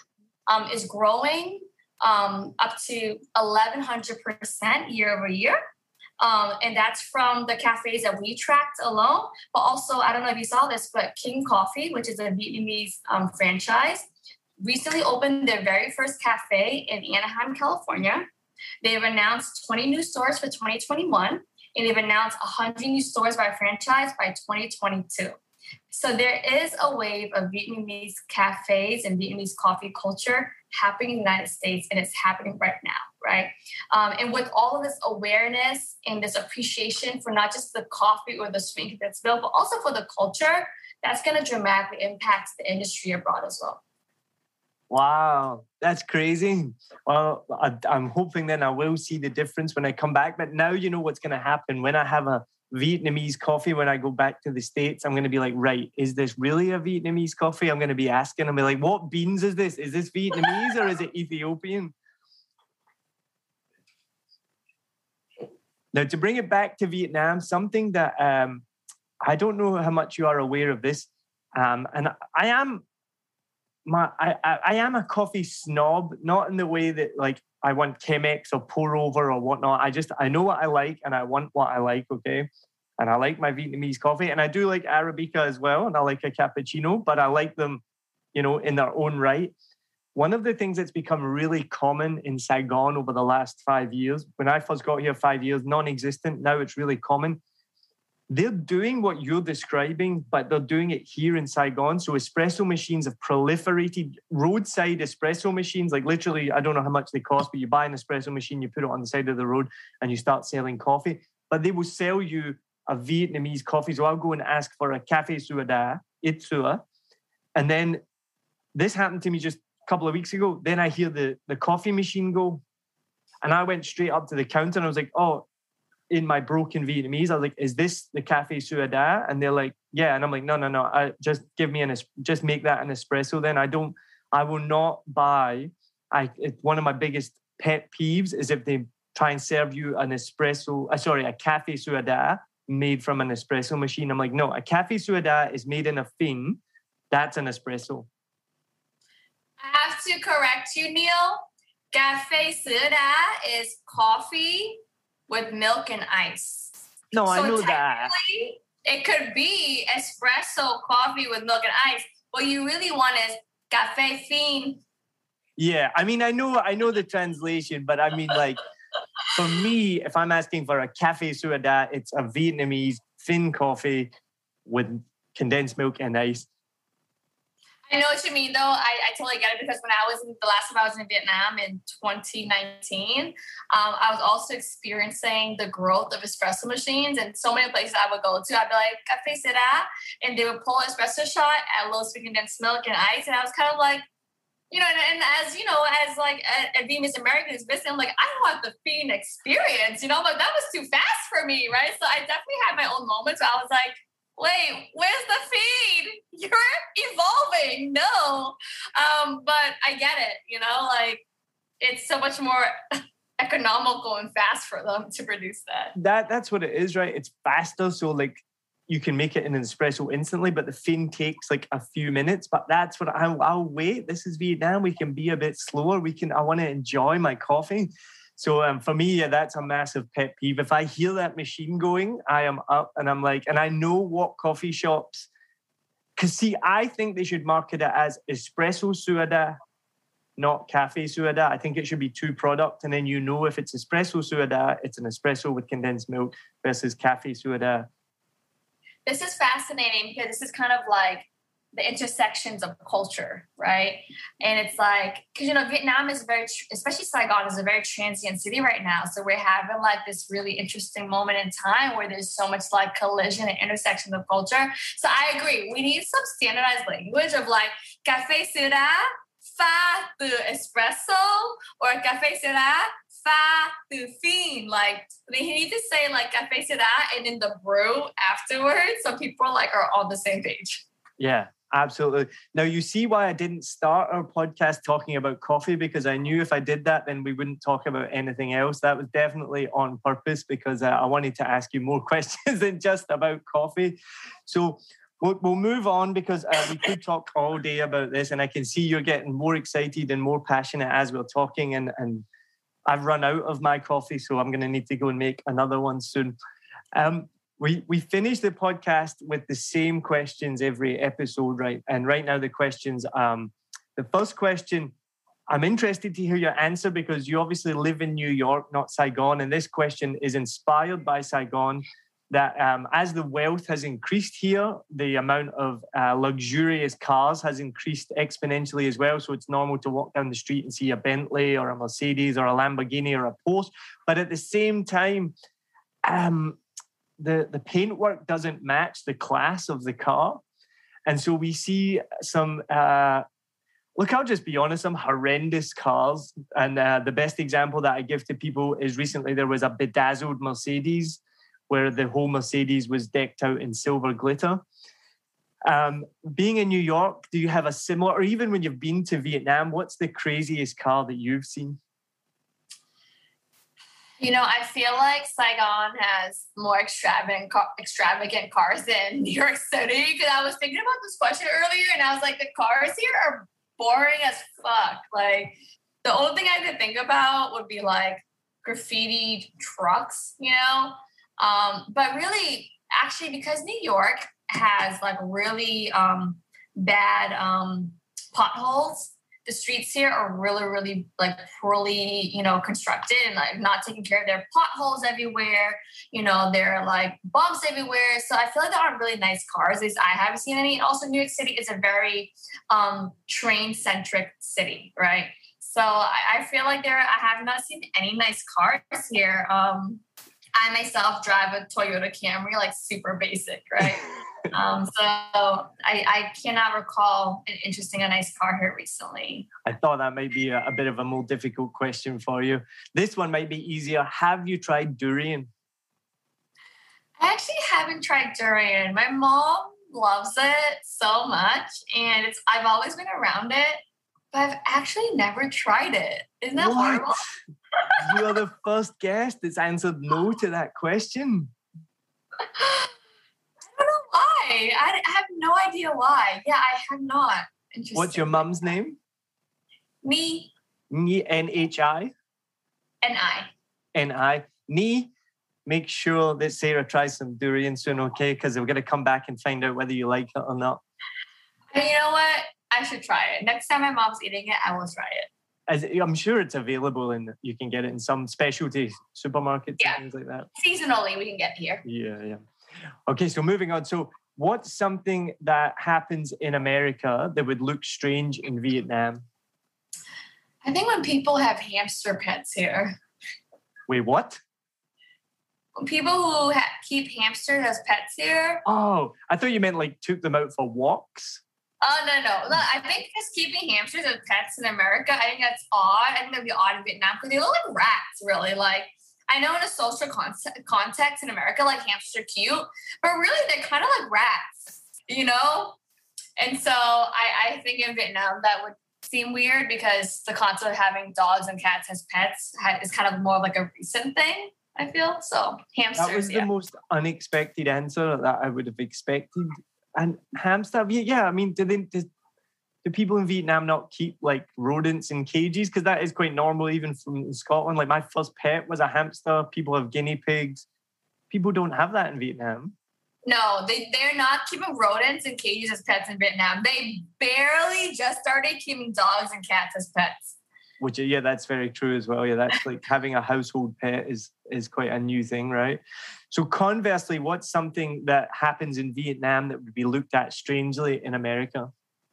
B: is growing up to 1,100% year over year. And that's from the cafes that we tracked alone. But also, I don't know if you saw this, but King Coffee, which is a Vietnamese franchise, recently opened their very first cafe in Anaheim, California. They've announced 20 new stores for 2021, and they've announced 100 new stores by franchise by 2022. So there is a wave of Vietnamese cafes and Vietnamese coffee culture happening in the United States, and it's happening right now, right? And with all of this awareness and this appreciation for not just the coffee or the sweet that's built, but also for the culture, that's going to dramatically impact the industry abroad as well.
A: Wow, that's crazy. Well, I'm hoping then I will see the difference when I come back. But now you know what's going to happen. When I have a Vietnamese coffee, when I go back to the States, I'm going to be like, right, is this really a Vietnamese coffee? I'm going to be asking. I'll be like, what beans is this? Is this Vietnamese or is it Ethiopian? Now, to bring it back to Vietnam, something that I don't know how much you are aware of this, and I am a coffee snob, not in the way that like I want Chemex or pour over or whatnot. I know what I like and I want what I like, okay? And I like my Vietnamese coffee and I do like Arabica as well and I like a cappuccino, but I like them, you know, in their own right. One of the things that's become really common in Saigon over the last 5 years, when I first got here 5 years, non-existent, now it's really common. They're doing what you're describing, but they're doing it here in Saigon. So espresso machines have proliferated, roadside espresso machines, like literally, I don't know how much they cost, but you buy an espresso machine, you put it on the side of the road and you start selling coffee. But they will sell you a Vietnamese coffee. So I'll go and ask for a Café Sua Da, Ít Sua. And then this happened to me just a couple of weeks ago. Then I hear the coffee machine go. And I went straight up to the counter and I was like, oh, in my broken Vietnamese, I was like, is this the Café Sua Da? And they're like, yeah. And I'm like, no. Just give me just make that an espresso then. I will not buy. It's one of my biggest pet peeves is if they try and serve you a Café Sua Da made from an espresso machine. I'm like, no, a Café Sua Da is made in a fin. That's an espresso.
B: I have to correct you, Neil. Café Sua Da is coffee with milk and ice.
A: No, I know that.
B: It could be espresso coffee with milk and ice. What you really want is café fin.
A: Yeah, I mean, I know the translation, but I mean, like, for me, if I'm asking for a Café Sua Da, it's a Vietnamese fin coffee with condensed milk and ice.
B: I know what you mean, though. I totally get it because when the last time I was in Vietnam in 2019, I was also experiencing the growth of espresso machines. And so many places I would go to, I'd be like, Café Sua Da, and they would pull an espresso shot, add a little sweet condensed milk and ice. And I was kind of like, you know, and as, you know, as like a Vietnamese American who's visiting, I'm like, I don't want the fiend experience, you know, but that was too fast for me, right? So I definitely had my own moments where I was like, wait, where's the feed? You're evolving. No. But I get it, you know, like it's so much more economical and fast for them to produce that.
A: That's what it is, right? It's faster. So like you can make it in an espresso instantly, but the fin takes like a few minutes. But that's what I'll wait. This is Vietnam. We can be a bit slower. I want to enjoy my coffee. So for me, yeah, that's a massive pet peeve. If I hear that machine going, I am up and I'm like, and I know what coffee shops, because see, I think they should market it as Espresso Sua Da, not Café Sua Da. I think it should be two products. And then you know if it's Espresso Sua Da, it's an espresso with condensed milk versus Café Sua Da.
B: This is fascinating because this is kind of like the intersections of culture, right? And it's like, because, you know, Vietnam is especially Saigon is a very transient city right now. So we're having like this really interesting moment in time where there's so much like collision and intersection of culture. So I agree. We need some standardized language of like Café Sua Da, pha từ espresso, or Café Sua Da, pha từ fin. Like they need to say like Café Sua Da and then the brew afterwards. So people like are on the same page.
A: Yeah. Absolutely. Now, you see why I didn't start our podcast talking about coffee, because I knew if I did that, then we wouldn't talk about anything else. That was definitely on purpose because I wanted to ask you more questions than just about coffee. So We'll move on because we could talk all day about this, and I can see you're getting more excited and more passionate as we're talking, and I've run out of my coffee, so I'm going to need to go and make another one soon. We finish the podcast with the same questions every episode, right? And right now the questions, the first question, I'm interested to hear your answer because you obviously live in New York, not Saigon, and this question is inspired by Saigon. That as the wealth has increased here, the amount of luxurious cars has increased exponentially as well. So it's normal to walk down the street and see a Bentley or a Mercedes or a Lamborghini or a Porsche. But at the same time, the paintwork doesn't match the class of the car. And so we see some, look, I'll just be honest, some horrendous cars. And the best example that I give to people is recently there was a bedazzled Mercedes where the whole Mercedes was decked out in silver glitter. Being in New York, do you have a similar, or even when you've been to Vietnam, what's the craziest car that you've seen?
B: You know, I feel like Saigon has more extravagant cars than New York City, because I was thinking about this question earlier, and I was like, the cars here are boring as fuck. Like, the only thing I could think about would be like graffiti trucks, you know? But really, actually, because New York has like really bad potholes, the streets here are really, really like poorly, you know, constructed and like not taking care of their potholes everywhere. You know, there are like bumps everywhere. So I feel like there aren't really nice cars. At least I haven't seen any. Also, New York City is a very train-centric city, right? So I feel like I have not seen any nice cars here. I myself drive a Toyota Camry, like super basic, right? So I cannot recall an interesting, a nice car here recently.
A: I thought that might be a bit of a more difficult question for you. This one might be easier. Have you tried durian?
B: I actually haven't tried durian. My mom loves it so much, and I've always been around it, but I've actually never tried it. Isn't that horrible?
A: You are the first guest that's answered no to that question.
B: I don't know why. I have no idea why. Yeah, I have not. Interesting.
A: What's your mum's name?
B: Ni.
A: N-H-I?
B: N-I.
A: N-I. Ni, make sure that Sarah tries some durian soon, okay? Because we're going to come back and find out whether you like it or not.
B: And you know what? I should try it. Next time my mom's eating it, I will try it.
A: I'm sure it's available and you can get it in some specialty supermarkets and things like that.
B: Seasonally, we can get here.
A: Yeah. Okay, so moving on. So what's something that happens in America that would look strange in Vietnam?
B: I think when people have hamster pets here.
A: Wait, what?
B: People who keep hamsters as pets here.
A: Oh, I thought you meant like took them out for walks.
B: Oh, no. I think just keeping hamsters as pets in America, I think that's odd. I think that'd be odd in Vietnam because they look like rats, really. Like, I know in a social context in America, like hamsters are cute, but really they're kind of like rats, you know? And so I think in Vietnam that would seem weird because the concept of having dogs and cats as pets is kind of more like a recent thing, I feel. So hamsters,
A: that was the most unexpected answer that I would have expected. And hamster, yeah. I mean, do people in Vietnam not keep like rodents in cages? Because that is quite normal, even from Scotland. Like my first pet was a hamster. People have guinea pigs. People don't have that in Vietnam.
B: No, they're not keeping rodents in cages as pets in Vietnam. They barely just started keeping dogs and cats as pets.
A: Which, yeah, that's very true as well. Yeah, that's like having a household pet is quite a new thing, right? So conversely, what's something that happens in Vietnam that would be looked at strangely in America?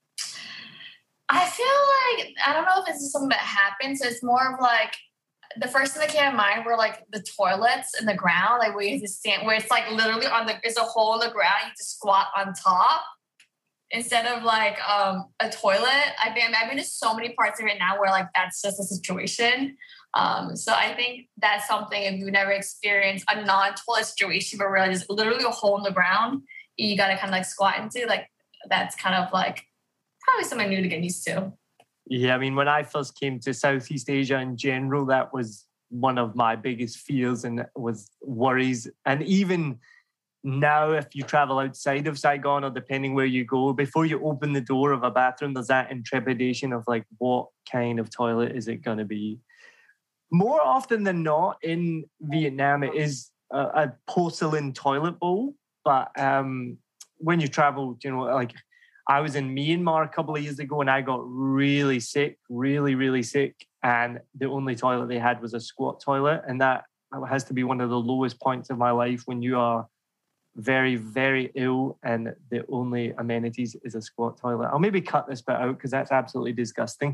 B: I feel like, I don't know if this is something that happens. It's more of like, the first thing that came to mind were like the toilets in the ground, like where you have to stand, where it's like literally there's a hole in the ground, you have to squat on top. Instead of like a toilet. I've been to so many parts of it now where like that's just a situation. So I think that's something if you've never experienced a non-toilet situation, but really just literally a hole in the ground, you got to kind of like squat into, like that's kind of like probably something new to get used to.
A: Yeah, I mean, when I first came to Southeast Asia in general, that was one of my biggest fears and was worries. And even now if you travel outside of Saigon or depending where you go, before you open the door of a bathroom, there's that intrepidation of like, what kind of toilet is it going to be? More often than not in Vietnam, it is a porcelain toilet bowl. But when you travel, you know, like I was in Myanmar a couple of years ago and I got really sick, really, really sick. And the only toilet they had was a squat toilet. And that has to be one of the lowest points of my life when you are very, very ill and the only amenities is a squat toilet. I'll maybe cut this bit out because that's absolutely disgusting.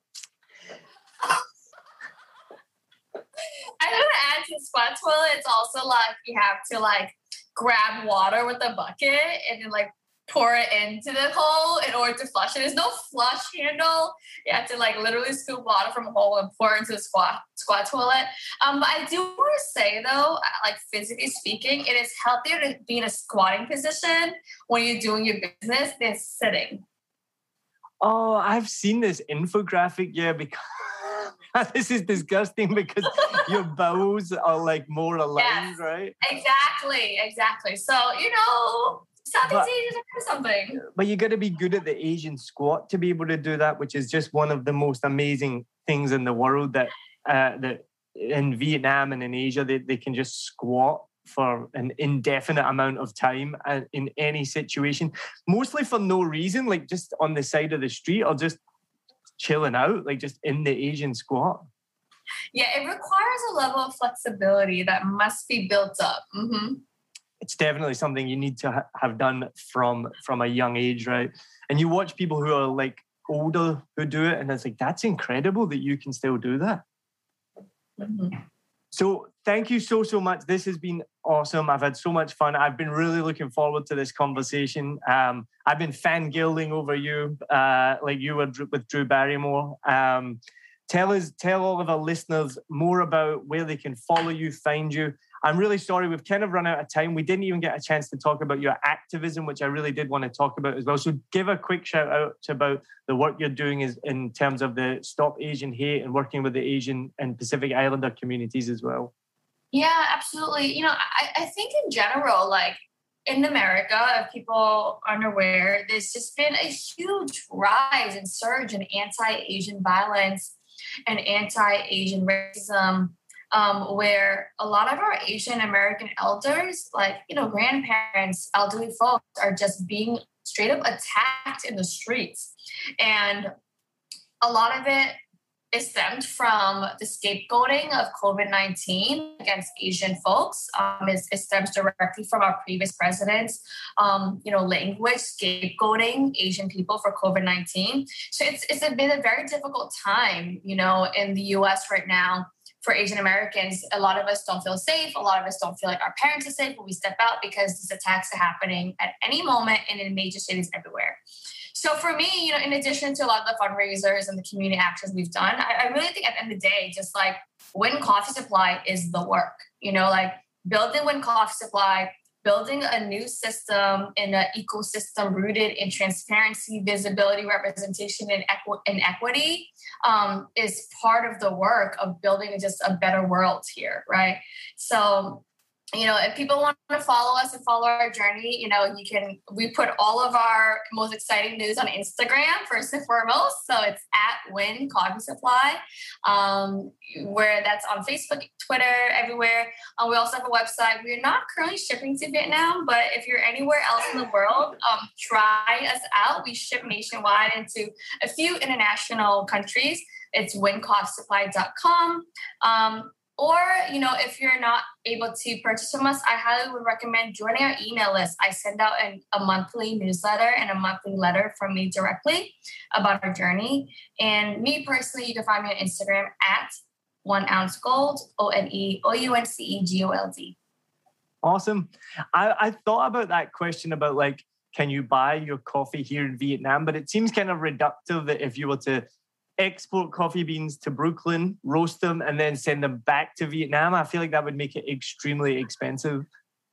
B: I know to add to the squat toilet, it's also like you have to like grab water with a bucket and then like pour it into the hole in order to flush it. There's no flush handle. You have to like literally scoop water from a hole and pour it into the squat toilet. But I do want to say though, like physically speaking, it is healthier to be in a squatting position when you're doing your business than sitting.
A: Oh, I've seen this infographic, yeah, because this is disgusting because your bowels are like more aligned, yes, right?
B: Exactly. So, you know, Southeast Asians are something.
A: But you got to be good at the Asian squat to be able to do that, which is just one of the most amazing things in the world that in Vietnam and in Asia, they can just squat for an indefinite amount of time in any situation, mostly for no reason, like just on the side of the street or just chilling out, like just in the Asian squat.
B: Yeah, it requires a level of flexibility that must be built up. Mm-hmm.
A: It's definitely something you need to have done from a young age, right? And you watch people who are like older who do it, and it's like, that's incredible that you can still do that.
B: Mm-hmm.
A: So thank you so much. This has been awesome. I've had so much fun. I've been really looking forward to this conversation. I've been fangirling over you, like you were with Drew Barrymore. Tell all of our listeners more about where they can follow you, find you. I'm really sorry, we've kind of run out of time. We didn't even get a chance to talk about your activism, which I really did want to talk about as well. So give a quick shout out about the work you're doing in terms of the Stop Asian Hate and working with the Asian and Pacific Islander communities as well.
B: Yeah, absolutely. You know, I think in general, like in America, if people aren't aware, there's just been a huge rise and surge in anti-Asian violence and anti-Asian racism, where a lot of our Asian American elders, like, you know, grandparents, elderly folks are just being straight up attacked in the streets. And a lot of it is stemmed from the scapegoating of COVID-19 against Asian folks. It stems directly from our previous presidents, language scapegoating Asian people for COVID-19. So it's been a very difficult time, you know, in the US right now for Asian Americans. A lot of us don't feel safe. A lot of us don't feel like our parents are safe when we step out because these attacks are happening at any moment and in major cities everywhere. So for me, you know, in addition to a lot of the fundraisers and the community actions we've done, I really think at the end of the day, just like Win Coffee Supply is the work, you know, like building Win Coffee Supply, building a new system in an ecosystem rooted in transparency, visibility, representation, and equity is part of the work of building just a better world here, right? So, you know, if people want to follow us and follow our journey, you know, we put all of our most exciting news on Instagram first and foremost. So it's at Win Coffee Supply, where that's on Facebook, Twitter, everywhere. We also have a website. We're not currently shipping to Vietnam, but if you're anywhere else in the world, try us out. We ship nationwide into a few international countries. It's wincoffeesupply.com. Or, you know, if you're not able to purchase from us, I highly would recommend joining our email list. I send out a monthly newsletter and a monthly letter from me directly about our journey. And me personally, you can find me on Instagram at 1 ounce gold, ONEOUNCEGOLD.
A: Awesome. I thought about that question about like, can you buy your coffee here in Vietnam? But it seems kind of reductive that if you were to export coffee beans to Brooklyn, roast them, and then send them back to Vietnam, I feel like that would make it extremely expensive.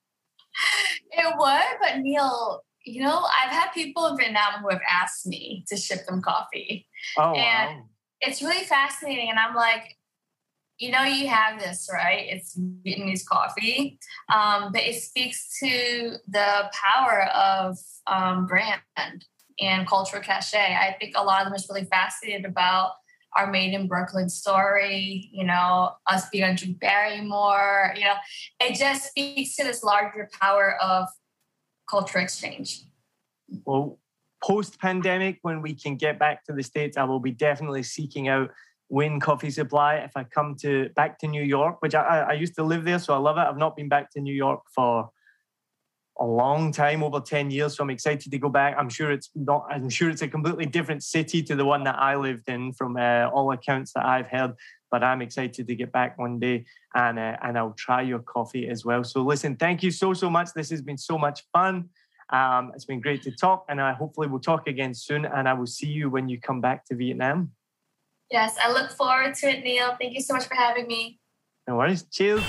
B: It would, but Neil, you know, I've had people in Vietnam who have asked me to ship them coffee.
A: Oh,
B: and
A: wow.
B: It's really fascinating. And I'm like, you have this, right? It's Vietnamese coffee, but it speaks to the power of brand and cultural cachet. I think a lot of them is really fascinated about our Made in Brooklyn story, us being on Drew Barrymore, it just speaks to this larger power of cultural exchange.
A: Well, post-pandemic, when we can get back to the States, I will be definitely seeking out Win Coffee Supply if I come back to New York, which I used to live there, so I love it. I've not been back to New York for a long time, over 10 years, so I'm excited to go back. I'm sure it's a completely different city to the one that I lived in from all accounts that I've heard, but I'm excited to get back one day and I'll try your coffee as well. So listen, thank you so much. This has been so much fun. It's been great to talk, and hopefully we'll talk again soon, and I will see you when you come back to Vietnam.
B: Yes, I look forward to it, Neil. Thank you so much for having me.
A: No worries. Cheers.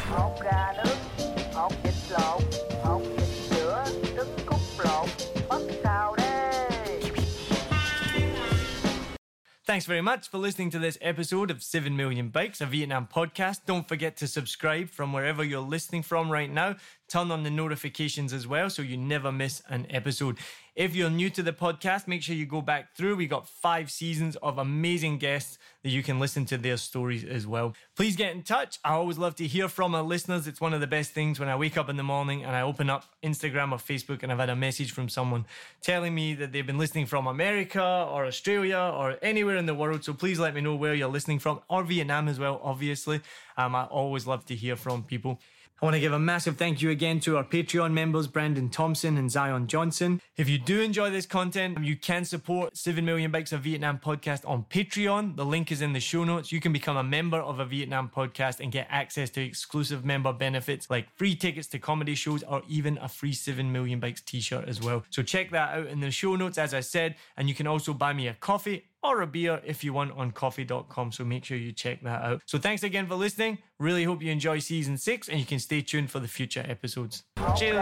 C: Thanks very much for listening to this episode of 7 Million Bikes, a Vietnam podcast. Don't forget to subscribe from wherever you're listening from right now. Turn on the notifications as well so you never miss an episode. If you're new to the podcast, make sure you go back through. We got 5 seasons of amazing guests that you can listen to their stories as well. Please get in touch. I always love to hear from our listeners. It's one of the best things when I wake up in the morning and I open up Instagram or Facebook and I've had a message from someone telling me that they've been listening from America or Australia or anywhere in the world. So please let me know where you're listening from, or Vietnam as well, obviously. I always love to hear from people. I want to give a massive thank you again to our Patreon members, Brandon Thompson and Zion Johnson. If you do enjoy this content, you can support 7 Million Bikes of Vietnam podcast on Patreon. The link is in the show notes. You can become a member of a Vietnam podcast and get access to exclusive member benefits like free tickets to comedy shows or even a free 7 Million Bikes t-shirt as well. So check that out in the show notes, as I said, and you can also buy me a coffee or a beer if you want on coffee.com. So make sure you check that out. So thanks again for listening. Really hope you enjoy season 6 and you can stay tuned for the future episodes. Cheers.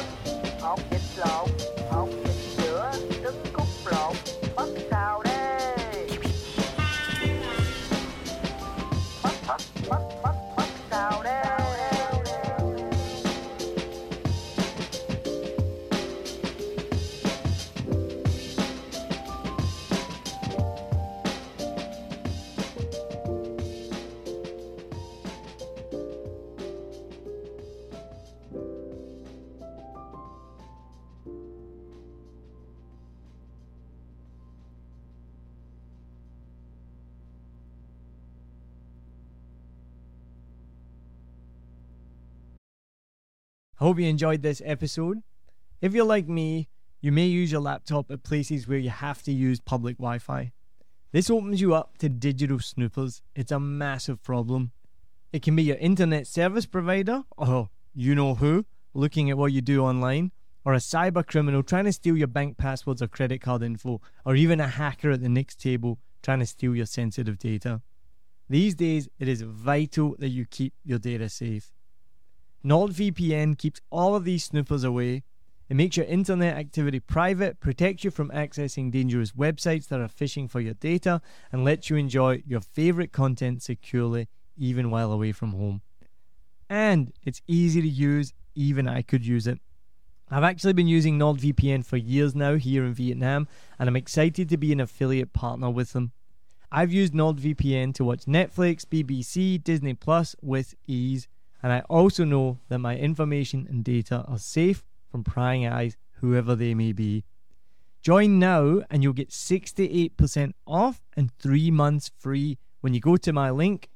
C: I hope you enjoyed this episode. If you're like me, you may use your laptop at places where you have to use public Wi-Fi. This opens you up to digital snoopers. It's a massive problem. It can be your internet service provider, or you know who, looking at what you do online, or a cyber criminal trying to steal your bank passwords or credit card info, or even a hacker at the next table trying to steal your sensitive data. These days, it is vital that you keep your data safe. NordVPN keeps all of these snoopers away. It makes your internet activity private, protects you from accessing dangerous websites that are phishing for your data, and lets you enjoy your favorite content securely, even while away from home. And it's easy to use, even I could use it. I've actually been using NordVPN for years now here in Vietnam, and I'm excited to be an affiliate partner with them. I've used NordVPN to watch Netflix, BBC, Disney Plus with ease. And I also know that my information and data are safe from prying eyes, whoever they may be. Join now and you'll get 68% off and 3 months free when you go to my link,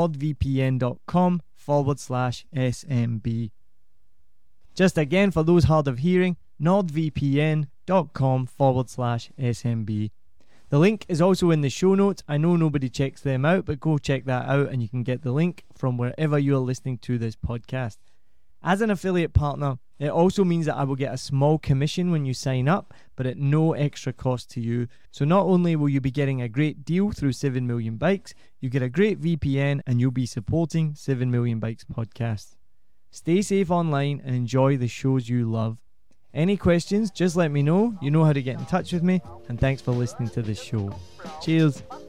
C: nordvpn.com/SMB. Just again, for those hard of hearing, nordvpn.com/SMB. The link is also in the show notes. I know nobody checks them out, but go check that out and you can get the link from wherever you are listening to this podcast. As an affiliate partner, it also means that I will get a small commission when you sign up, but at no extra cost to you. So not only will you be getting a great deal through 7 Million Bikes, you get a great VPN and you'll be supporting 7 Million Bikes podcast. Stay safe online and enjoy the shows you love. Any questions, just let me know. You know how to get in touch with me. And thanks for listening to this show. Cheers.